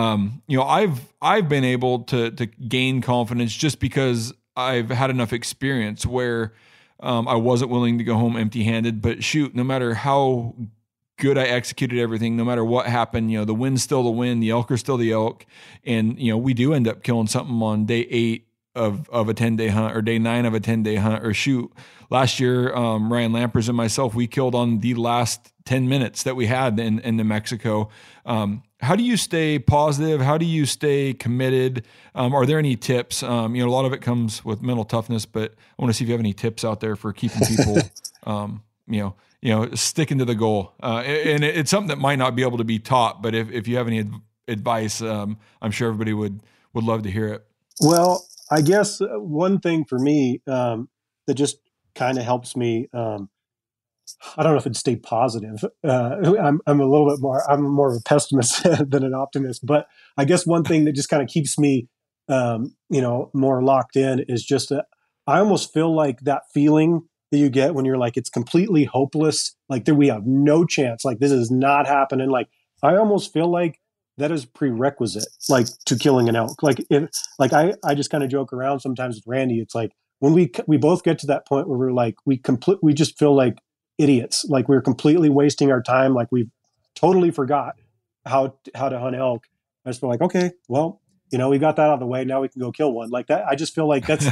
I've been able to gain confidence just because I've had enough experience where I wasn't willing to go home empty-handed, but shoot, no matter how good I executed everything, no matter what happened, the wind's still the wind, the elk are still the elk. And, we do end up killing something on day 8 of a 10-day hunt or day 9 of a 10-day hunt, or shoot. Last year, Ryan Lampers and myself, we killed on the last 10 minutes that we had in New Mexico. How do you stay positive? How do you stay committed? Are there any tips? A lot of it comes with mental toughness, but I want to see if you have any tips out there for keeping people, sticking to the goal. And it's something that might not be able to be taught, but if you have any advice, I'm sure everybody would love to hear it. Well, I guess one thing for me that just kind of helps me, I don't know if it'd stay positive. I'm more of a pessimist than an optimist, but I guess one thing that just kind of keeps me, more locked in is just I almost feel like that feeling that you get when you're like, it's completely hopeless. Like we have no chance. Like this is not happening. Like I almost feel like that is prerequisite, like to killing an elk. Like I just kind of joke around sometimes with Randy. It's like when we both get to that point where we're like, we just feel like idiots. Like we're completely wasting our time. Like we've totally forgot how to hunt elk. I just feel like, okay, well, we got that out of the way. Now we can go kill one like that. I just feel like that's,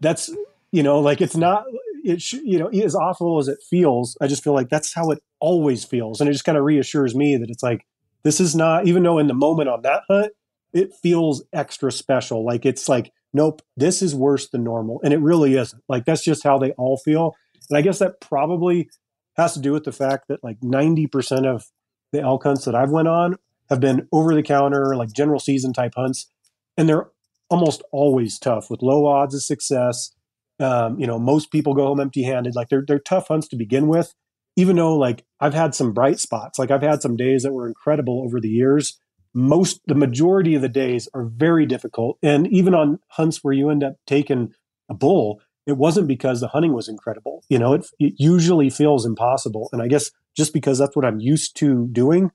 like it's not, as awful as it feels. I just feel like that's how it always feels. And it just kind of reassures me that it's like, this is not, even though in the moment on that hunt, it feels extra special. Like it's like, nope, this is worse than normal. And it really isn't. Like that's just how they all feel. And I guess that probably has to do with the fact that like 90% of the elk hunts that I've went on have been over the counter, like general season type hunts. And they're almost always tough with low odds of success. Most people go home empty handed. Like they're tough hunts to begin with, even though like I've had some bright spots. Like I've had some days that were incredible over the years. The majority of the days are very difficult. And even on hunts where you end up taking a bull, it wasn't because the hunting was incredible. It usually feels impossible. And I guess just because that's what I'm used to doing,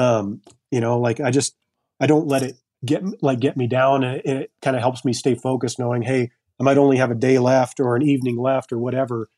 I don't let it get me down. And it kind of helps me stay focused knowing, hey, I might only have a day left or an evening left or whatever.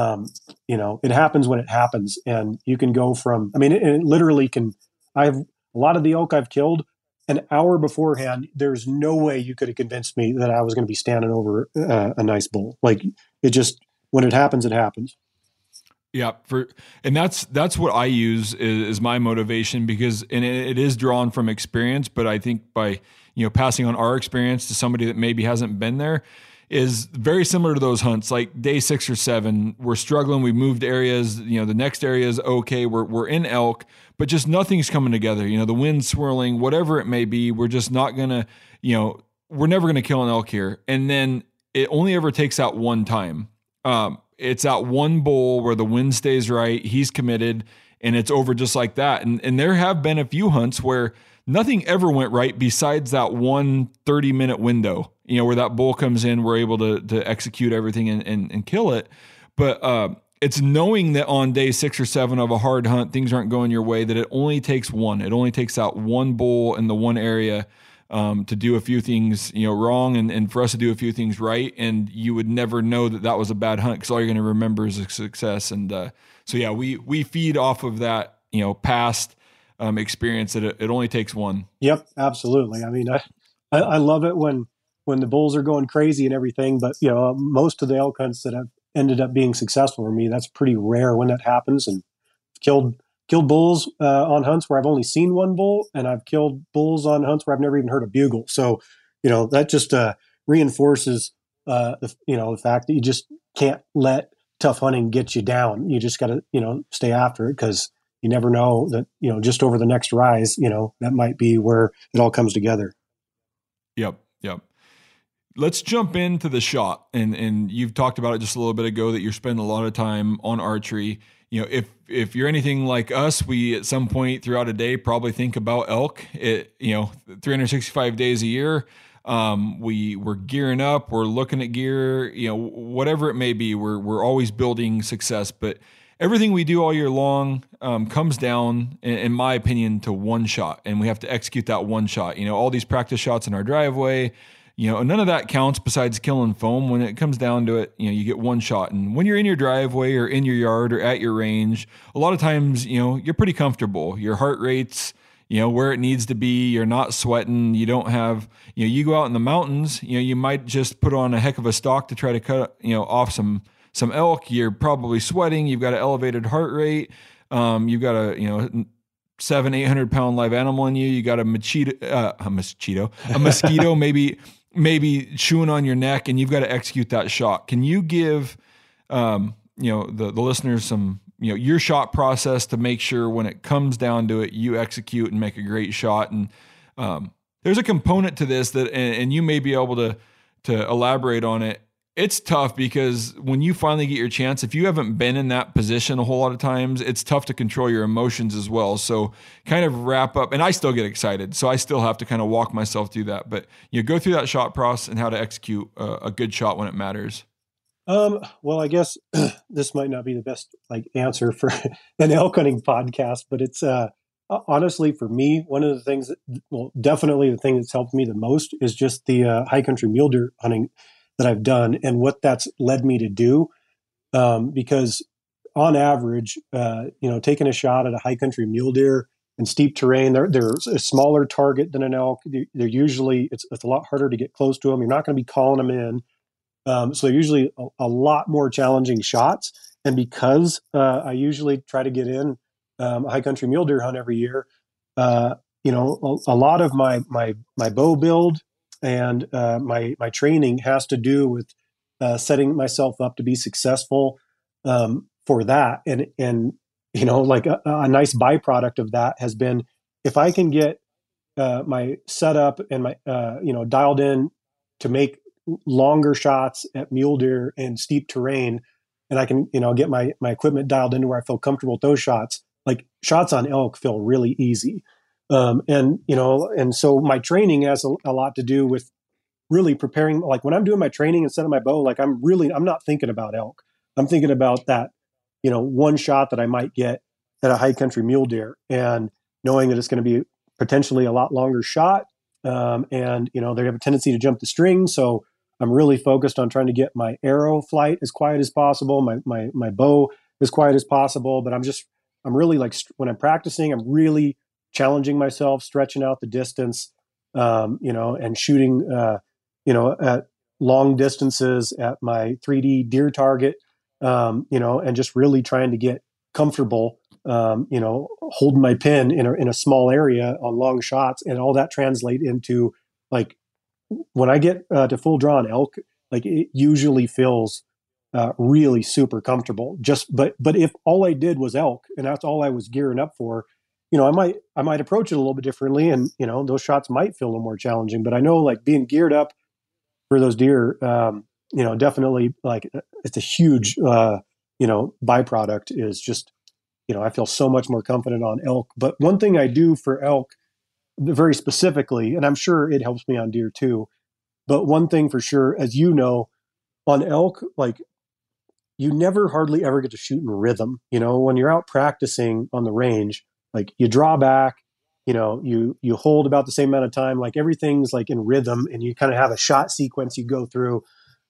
It happens when it happens. And you can go from, it literally can, I have a lot of the elk I've killed an hour beforehand. There's no way you could have convinced me that I was going to be standing over a nice bull. Like it just, when it happens, it happens. Yeah. And that's what I use is my motivation because, and it is drawn from experience, but I think by, passing on our experience to somebody that maybe hasn't been there is very similar to those hunts. Like day 6 or 7, we're struggling. We moved areas, the next area is okay. We're in elk, but just nothing's coming together. The wind's swirling, whatever it may be. We're just not gonna, we're never gonna kill an elk here. And then it only ever takes out one time. It's that one bull where the wind stays right. He's committed and it's over just like that. And there have been a few hunts where nothing ever went right besides that one 30-minute window, where that bull comes in, we're able to execute everything and kill it. But it's knowing that on day 6 or 7 of a hard hunt, things aren't going your way, that it only takes one. It only takes out one bull in the one area to do a few things wrong and for us to do a few things right. And you would never know that was a bad hunt because all you're going to remember is a success. And so, yeah, we feed off of that, past experience that it only takes one. Yep, absolutely. I love it when the bulls are going crazy and everything, but most of the elk hunts that have ended up being successful for me, that's pretty rare when that happens. And killed bulls on hunts where I've only seen one bull, and I've killed bulls on hunts where I've never even heard a bugle. So that just reinforces the fact that you just can't let tough hunting get you down. You just got to stay after it because you never know that just over the next rise that might be where it all comes together. Yep. Let's jump into the shot. And you've talked about it just a little bit ago that you're spending a lot of time on archery. If you're anything like us, we at some point throughout a day probably think about elk. 365 days a year. We're gearing up, we're looking at gear, whatever it may be, we're always building success. But everything we do all year long comes down, in my opinion, to one shot, and we have to execute that one shot. All these practice shots in our driveway, none of that counts besides killing foam. When it comes down to it, you get one shot. And when you're in your driveway or in your yard or at your range, a lot of times, you're pretty comfortable. Your heart rate's, where it needs to be. You're not sweating. You don't have, you go out in the mountains, you might just put on a heck of a stalk to try to cut, off some elk. You're probably sweating. You've got an elevated heart rate. You've got a 700-800 pound live animal in you. You got a mosquito maybe chewing on your neck, and you've got to execute that shot. Can you give the listeners some your shot process to make sure when it comes down to it, you execute and make a great shot? And there's a component to this that, and you may be able to elaborate on it. It's tough because when you finally get your chance, if you haven't been in that position a whole lot of times, it's tough to control your emotions as well. So kind of wrap up, and I still get excited, so I still have to kind of walk myself through that. But you go through that shot process and how to execute a good shot when it matters. Well, I guess this might not be the best answer for an elk hunting podcast, but it's honestly for me, one of the things definitely the thing that's helped me the most is just the high country mule deer hunting that I've done and what that's led me to do. Because on average, taking a shot at a high country mule deer in steep terrain, they're a smaller target than an elk. They're usually, it's a lot harder to get close to them. You're not going to be calling them in. So they're usually a lot more challenging shots. And because I usually try to get in a high country mule deer hunt every year, a lot of my bow build and my training has to do with setting myself up to be successful for that. And a nice byproduct of that has been if I can get my setup and my dialed in to make longer shots at mule deer in steep terrain, and I can get my equipment dialed into where I feel comfortable with those shots. Like shots on elk feel really easy. And so my training has a lot to do with really preparing. Like when I'm doing my training and setting my bow, I'm not thinking about elk. I'm thinking about that, one shot that I might get at a high country mule deer, and knowing that it's going to be potentially a lot longer shot. They have a tendency to jump the string. So I'm really focused on trying to get my arrow flight as quiet as possible, my bow as quiet as possible. But I'm really when I'm practicing, I'm really challenging myself, stretching out the distance, and shooting, at long distances at my 3D deer target, and just really trying to get comfortable, holding my pin in a small area on long shots, and all that translate into when I get to full draw on elk, it usually feels really super comfortable. But if all I did was elk and that's all I was gearing up for, I might approach it a little bit differently, and those shots might feel a little more challenging. But I know being geared up for those deer, definitely it's a huge byproduct is just I feel so much more confident on elk. But one thing I do for elk very specifically, and I'm sure it helps me on deer too, but one thing for sure, as you know, on elk, you never hardly ever get to shoot in rhythm. When you're out practicing on the range, you draw back, you hold about the same amount of time, everything's in rhythm, and you kind of have a shot sequence you go through.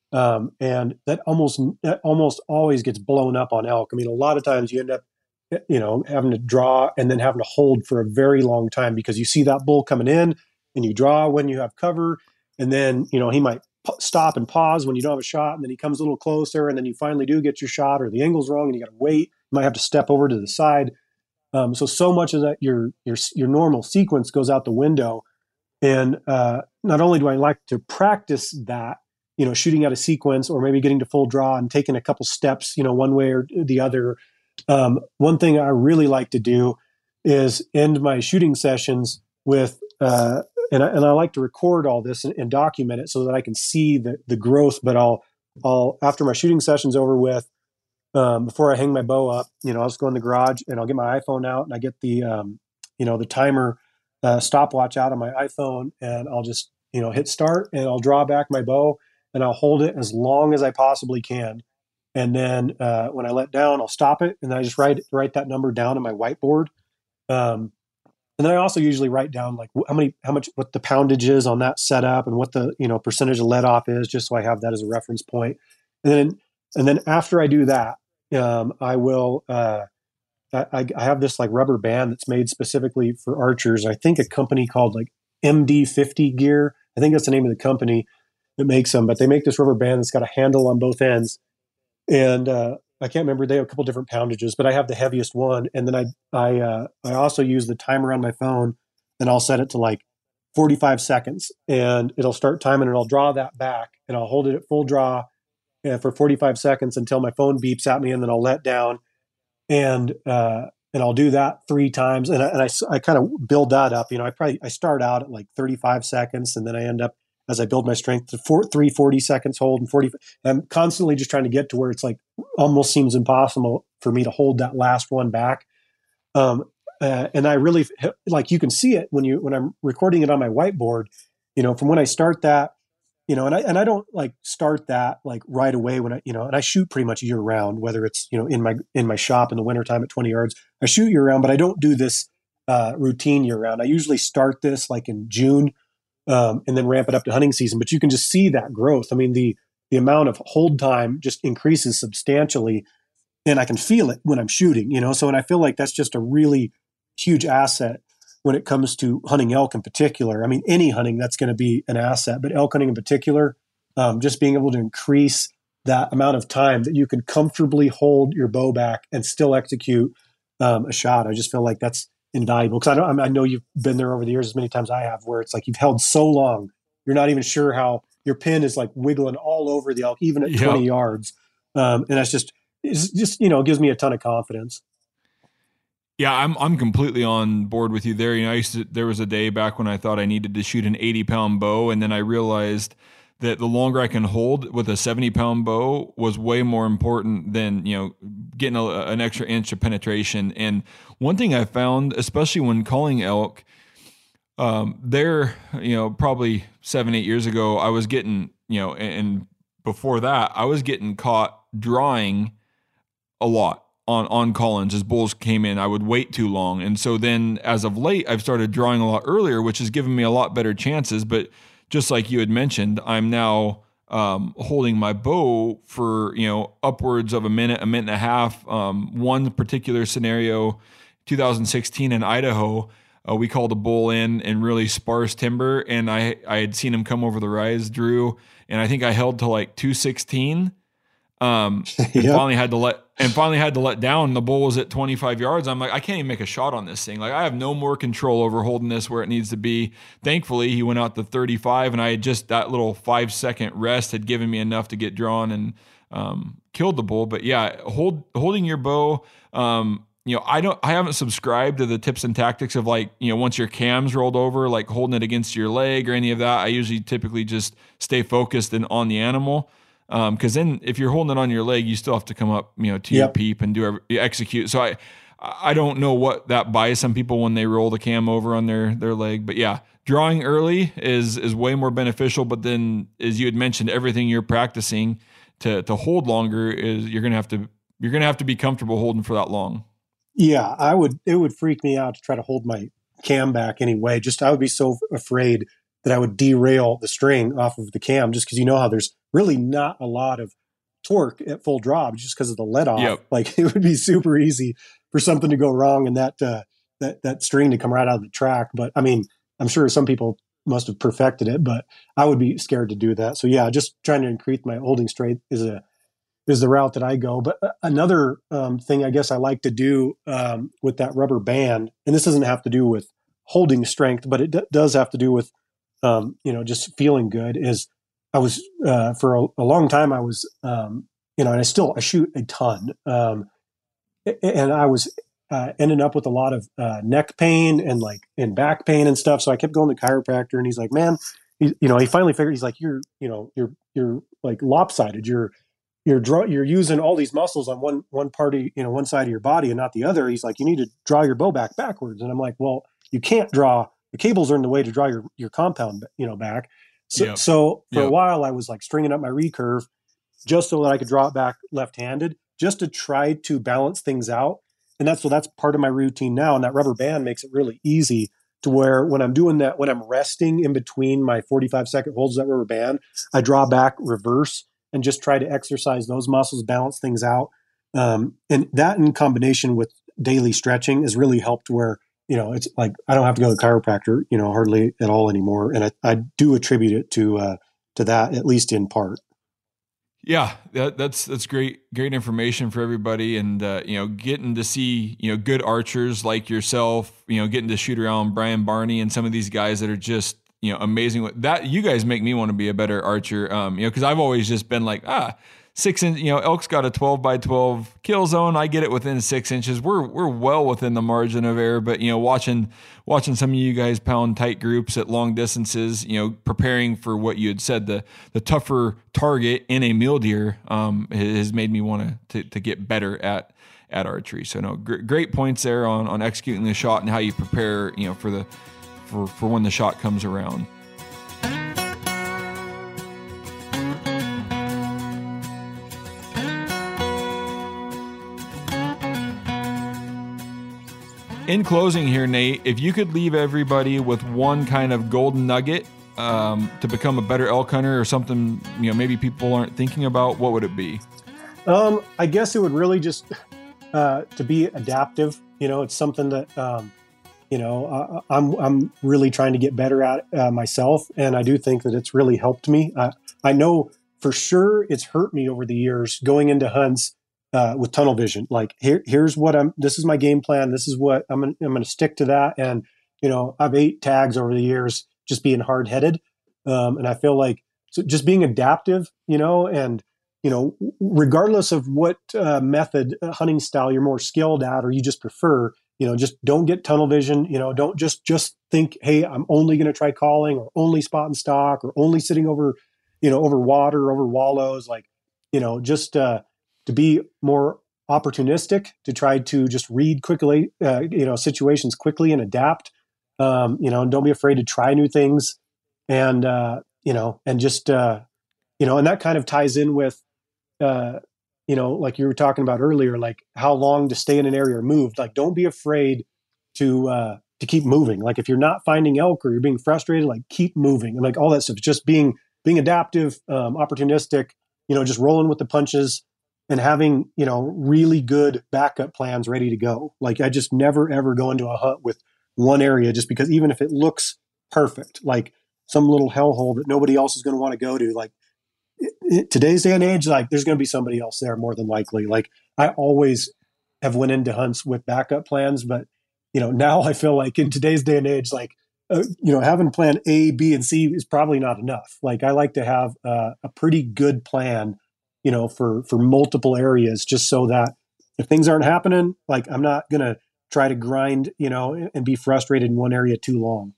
And that almost always gets blown up on elk. I mean, a lot of times you end up, having to draw and then having to hold for a very long time because you see that bull coming in and you draw when you have cover. And then, he might stop and pause when you don't have a shot. And then he comes a little closer, and then you finally do get your shot, or the angle's wrong and you got to wait. You might have to step over to the side. So much of that, your normal sequence goes out the window. And not only do I like to practice that, shooting out a sequence or maybe getting to full draw and taking a couple steps, one way or the other. One thing I really like to do is end my shooting sessions with, and I like to record all this and document it so that I can see the growth. But I'll after my shooting session's over with, before I hang my bow up, I'll just go in the garage and I'll get my iPhone out and I get the timer stopwatch out on my iPhone, and I'll just, hit start, and I'll draw back my bow and I'll hold it as long as I possibly can. And then when I let down, I'll stop it, and then I just write that number down on my whiteboard. And then I also usually write down what the poundage is on that setup and what the percentage of let off is, just so I have that as a reference point. And then after I do that, I will. I have this rubber band that's made specifically for archers. I think a company called MD50 Gear. I think that's the name of the company that makes them. But they make this rubber band that's got a handle on both ends. And I can't remember. They have a couple different poundages, but I have the heaviest one. And then I also use the timer on my phone, and I'll set it to like 45 seconds, and it'll start timing, and I'll draw that back, and I'll hold it at full draw for 45 seconds until my phone beeps at me, and then I'll let down, and I'll do that 3 times, and I kind of build that up. I start out at like 35 seconds, and then I end up, as I build my strength, to 40 seconds hold, and 40. I'm constantly just trying to get to where it's like almost seems impossible for me to hold that last one back. And I really, like, you can see it when I'm recording it on my whiteboard, from when I start that, and I don't like start that like right away and I shoot pretty much year round, whether it's, in my shop in the wintertime at 20 yards, I shoot year round, but I don't do this routine year round. I usually start this like in June, and then ramp it up to hunting season, but you can just see that growth. I mean, the amount of hold time just increases substantially, and I can feel it when I'm shooting, so, and I feel like that's just a really huge asset when it comes to hunting elk in particular. I mean, any hunting, that's going to be an asset, but elk hunting in particular, just being able to increase that amount of time that you can comfortably hold your bow back and still execute a shot. I just feel like that's invaluable, because I know you've been there over the years as many times I have, where it's like you've held so long, you're not even sure how your pin is like wiggling all over the elk, even at 20 yards. And it's just it gives me a ton of confidence. Yeah, I'm completely on board with you there. There was a day back when I thought I needed to shoot an 80-pound bow, and then I realized that the longer I can hold with a 70-pound bow was way more important than, getting an extra inch of penetration. And one thing I found, especially when calling elk, probably 7-8 years ago, I was getting, and before that, I was getting caught drawing a lot on call-ins as bulls came in. I would wait too long. And so then as of late, I've started drawing a lot earlier, which has given me a lot better chances. But just like you had mentioned, I'm now holding my bow for, upwards of a minute and a half. One particular scenario, 2016 in Idaho, we called a bull in really sparse timber, and I had seen him come over the rise, Drew, and I think I held to like 216. Finally had to let down. The bull was at 25 yards. I'm like, I can't even make a shot on this thing. Like, I have no more control over holding this where it needs to be. Thankfully, he went out to 35, and I had just, that little 5-second rest had given me enough to get drawn and killed the bull. But yeah, holding your bow. I haven't subscribed to the tips and tactics of like, once your cam's rolled over, like holding it against your leg or any of that. I usually typically just stay focused on the animal. Because then if you're holding it on your leg, you still have to come up, to your peep and execute. So I don't know what that buys some people when they roll the cam over on their leg. But yeah, drawing early is way more beneficial. But then, as you had mentioned, everything you're practicing to hold longer is you're gonna have to be comfortable holding for that long. Yeah, it would freak me out to try to hold my cam back anyway. I would be so afraid that I would derail the string off of the cam, just because how there's really not a lot of torque at full draw just because of the let off. Yep. Like, it would be super easy for something to go wrong and that string to come right out of the track. But I mean, I'm sure some people must have perfected it, but I would be scared to do that. So yeah, just trying to increase my holding strength is the route that I go. But another thing I guess I like to do with that rubber band, and this doesn't have to do with holding strength, but it does have to do with just feeling good, is I was, for a long time, I was, and I shoot a ton. And I was ending up with a lot of neck pain and back pain and stuff. So I kept going to the chiropractor, and he's like, man, he finally figured, he's like, you're like lopsided. You're using all these muscles on one party, one side of your body and not the other. He's like, you need to draw your bow back backwards. And I'm like, well, you can't draw. The cables are in the way to draw your compound, back. So for a while I was like stringing up my recurve just so that I could draw it back left-handed, just to try to balance things out. And that's part of my routine now. And that rubber band makes it really easy to where when I'm doing that, when I'm resting in between my 45-second holds of that rubber band, I draw back reverse and just try to exercise those muscles, balance things out. And that in combination with daily stretching has really helped where, it's like I don't have to go to the chiropractor, hardly at all anymore. And I do attribute it to that, at least in part. Yeah, that's great information for everybody, and getting to see good archers like yourself, getting to shoot around Brian Barney and some of these guys that are just amazing. That you guys make me want to be a better archer, because I've always just been like 6 inch. Elk's got a 12x12 kill zone. I get it within 6 inches. We're well within the margin of error, but watching some of you guys pound tight groups at long distances, preparing for what you had said, the tougher target in a mule deer, has made me want to get better at archery. So no, great points there on executing the shot and how you prepare, for when the shot comes around. In closing here, Nate, if you could leave everybody with one kind of golden nugget to become a better elk hunter or something, maybe people aren't thinking about, what would it be? I guess it would really just to be adaptive. It's something that I'm really trying to get better at myself, and I do think that it's really helped me. I know for sure it's hurt me over the years going into hunts with tunnel vision. Like here's what this is my game plan. This is what I'm going to stick to that. And, I've ate tags over the years, just being hard headed. And I feel like just being adaptive, and, regardless of what method, hunting style you're more skilled at, or you just prefer, just don't get tunnel vision, don't just think, hey, I'm only going to try calling or only spot and stock or only sitting over, over water, over wallows, like, just, to be more opportunistic, to try to just read quickly, situations quickly and adapt, and don't be afraid to try new things. And, and just, and that kind of ties in with, like you were talking about earlier, like how long to stay in an area or move. Like, don't be afraid to keep moving. Like if you're not finding elk or you're being frustrated, like keep moving, and like all that stuff, just being adaptive, opportunistic, just rolling with the punches. And having, really good backup plans ready to go. Like I just never, ever go into a hunt with one area just because even if it looks perfect, like some little hellhole that nobody else is going to want to go to, like today's day and age, like there's going to be somebody else there more than likely. Like I always have went into hunts with backup plans, but, now I feel like in today's day and age, like, having plan A, B, and C is probably not enough. Like I like to have a pretty good plan for multiple areas, just so that if things aren't happening, like I'm not going to try to grind, and be frustrated in one area too long.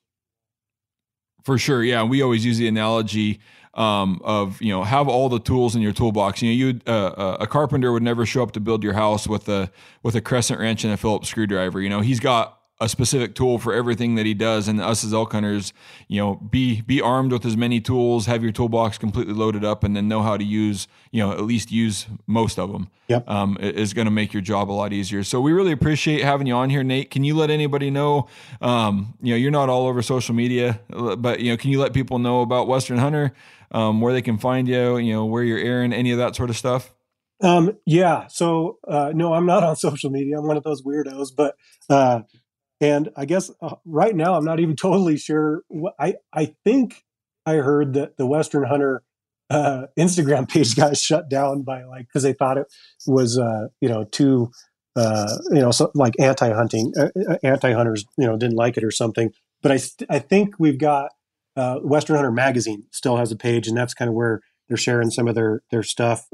For sure. Yeah. We always use the analogy of, have all the tools in your toolbox. A carpenter would never show up to build your house with a crescent wrench and a Phillips screwdriver. He's got a specific tool for everything that he does. And us as elk hunters, be armed with as many tools, have your toolbox completely loaded up, and then know how to use, at least use most of them. Yep. Is going to make your job a lot easier. So we really appreciate having you on here, Nate. Can you let anybody know, you're not all over social media, but, can you let people know about Western Hunter, where they can find you, where you're airing, any of that sort of stuff? Yeah. So, no, I'm not on social media. I'm one of those weirdos, but, and I guess right now I'm not even totally sure. I think I heard that the Western Hunter Instagram page got shut down by because they thought it was too so like anti-hunting, anti-hunters didn't like it or something. But I think we've got Western Hunter Magazine still has a page, and that's kind of where they're sharing some of their stuff.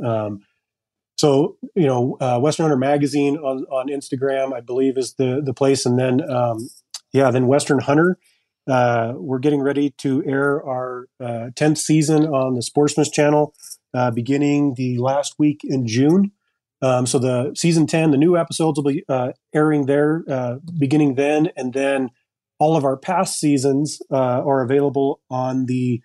So, Western Hunter Magazine on Instagram, I believe, is the place. And then, then Western Hunter, we're getting ready to air our 10th season on the Sportsman's Channel, beginning the last week in June. So the season 10, the new episodes will be airing there beginning then. And then all of our past seasons are available on the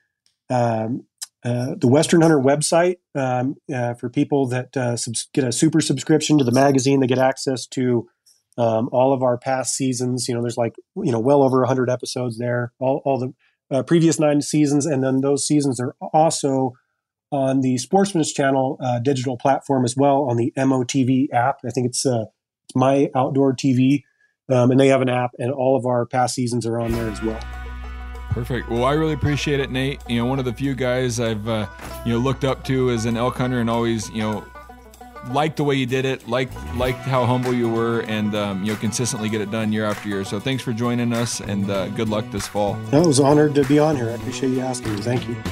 Western Hunter website for people that get a super subscription to the magazine. They get access to all of our past seasons. There's well over 100 episodes there, all the previous 9 seasons. And then those seasons are also on the Sportsman's Channel digital platform as well, on the MOTV app. I think it's My Outdoor TV. And they have an app, and all of our past seasons are on there as well. Perfect. Well, I really appreciate it, Nate. You know, one of the few guys I've looked up to as an elk hunter, and always liked the way you did it, liked how humble you were, and consistently get it done year after year. So thanks for joining us, and good luck this fall. I was honored to be on here. I appreciate you asking me. Thank you.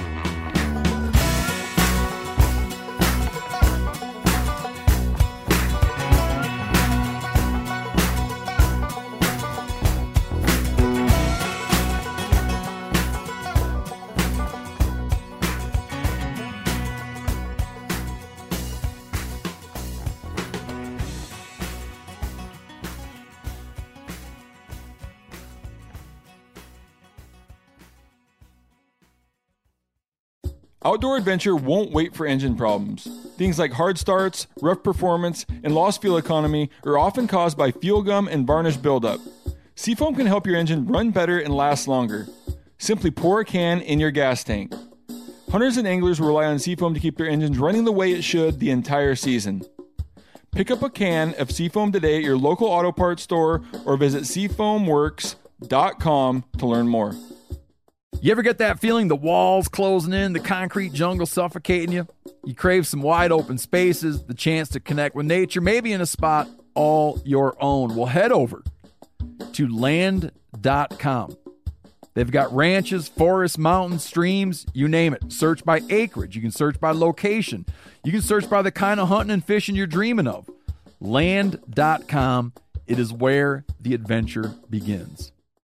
Outdoor adventure won't wait for engine problems. Things like hard starts, rough performance, and lost fuel economy are often caused by fuel gum and varnish buildup. Seafoam can help your engine run better and last longer. Simply pour a can in your gas tank. Hunters and anglers rely on Seafoam to keep their engines running the way it should the entire season. Pick up a can of Seafoam today at your local auto parts store or visit seafoamworks.com to learn more. You ever get that feeling the walls closing in, the concrete jungle suffocating you? You crave some wide open spaces, the chance to connect with nature, maybe in a spot all your own. Well, head over to land.com. They've got ranches, forests, mountains, streams, you name it. Search by acreage. You can search by location. You can search by the kind of hunting and fishing you're dreaming of. Land.com. It is where the adventure begins.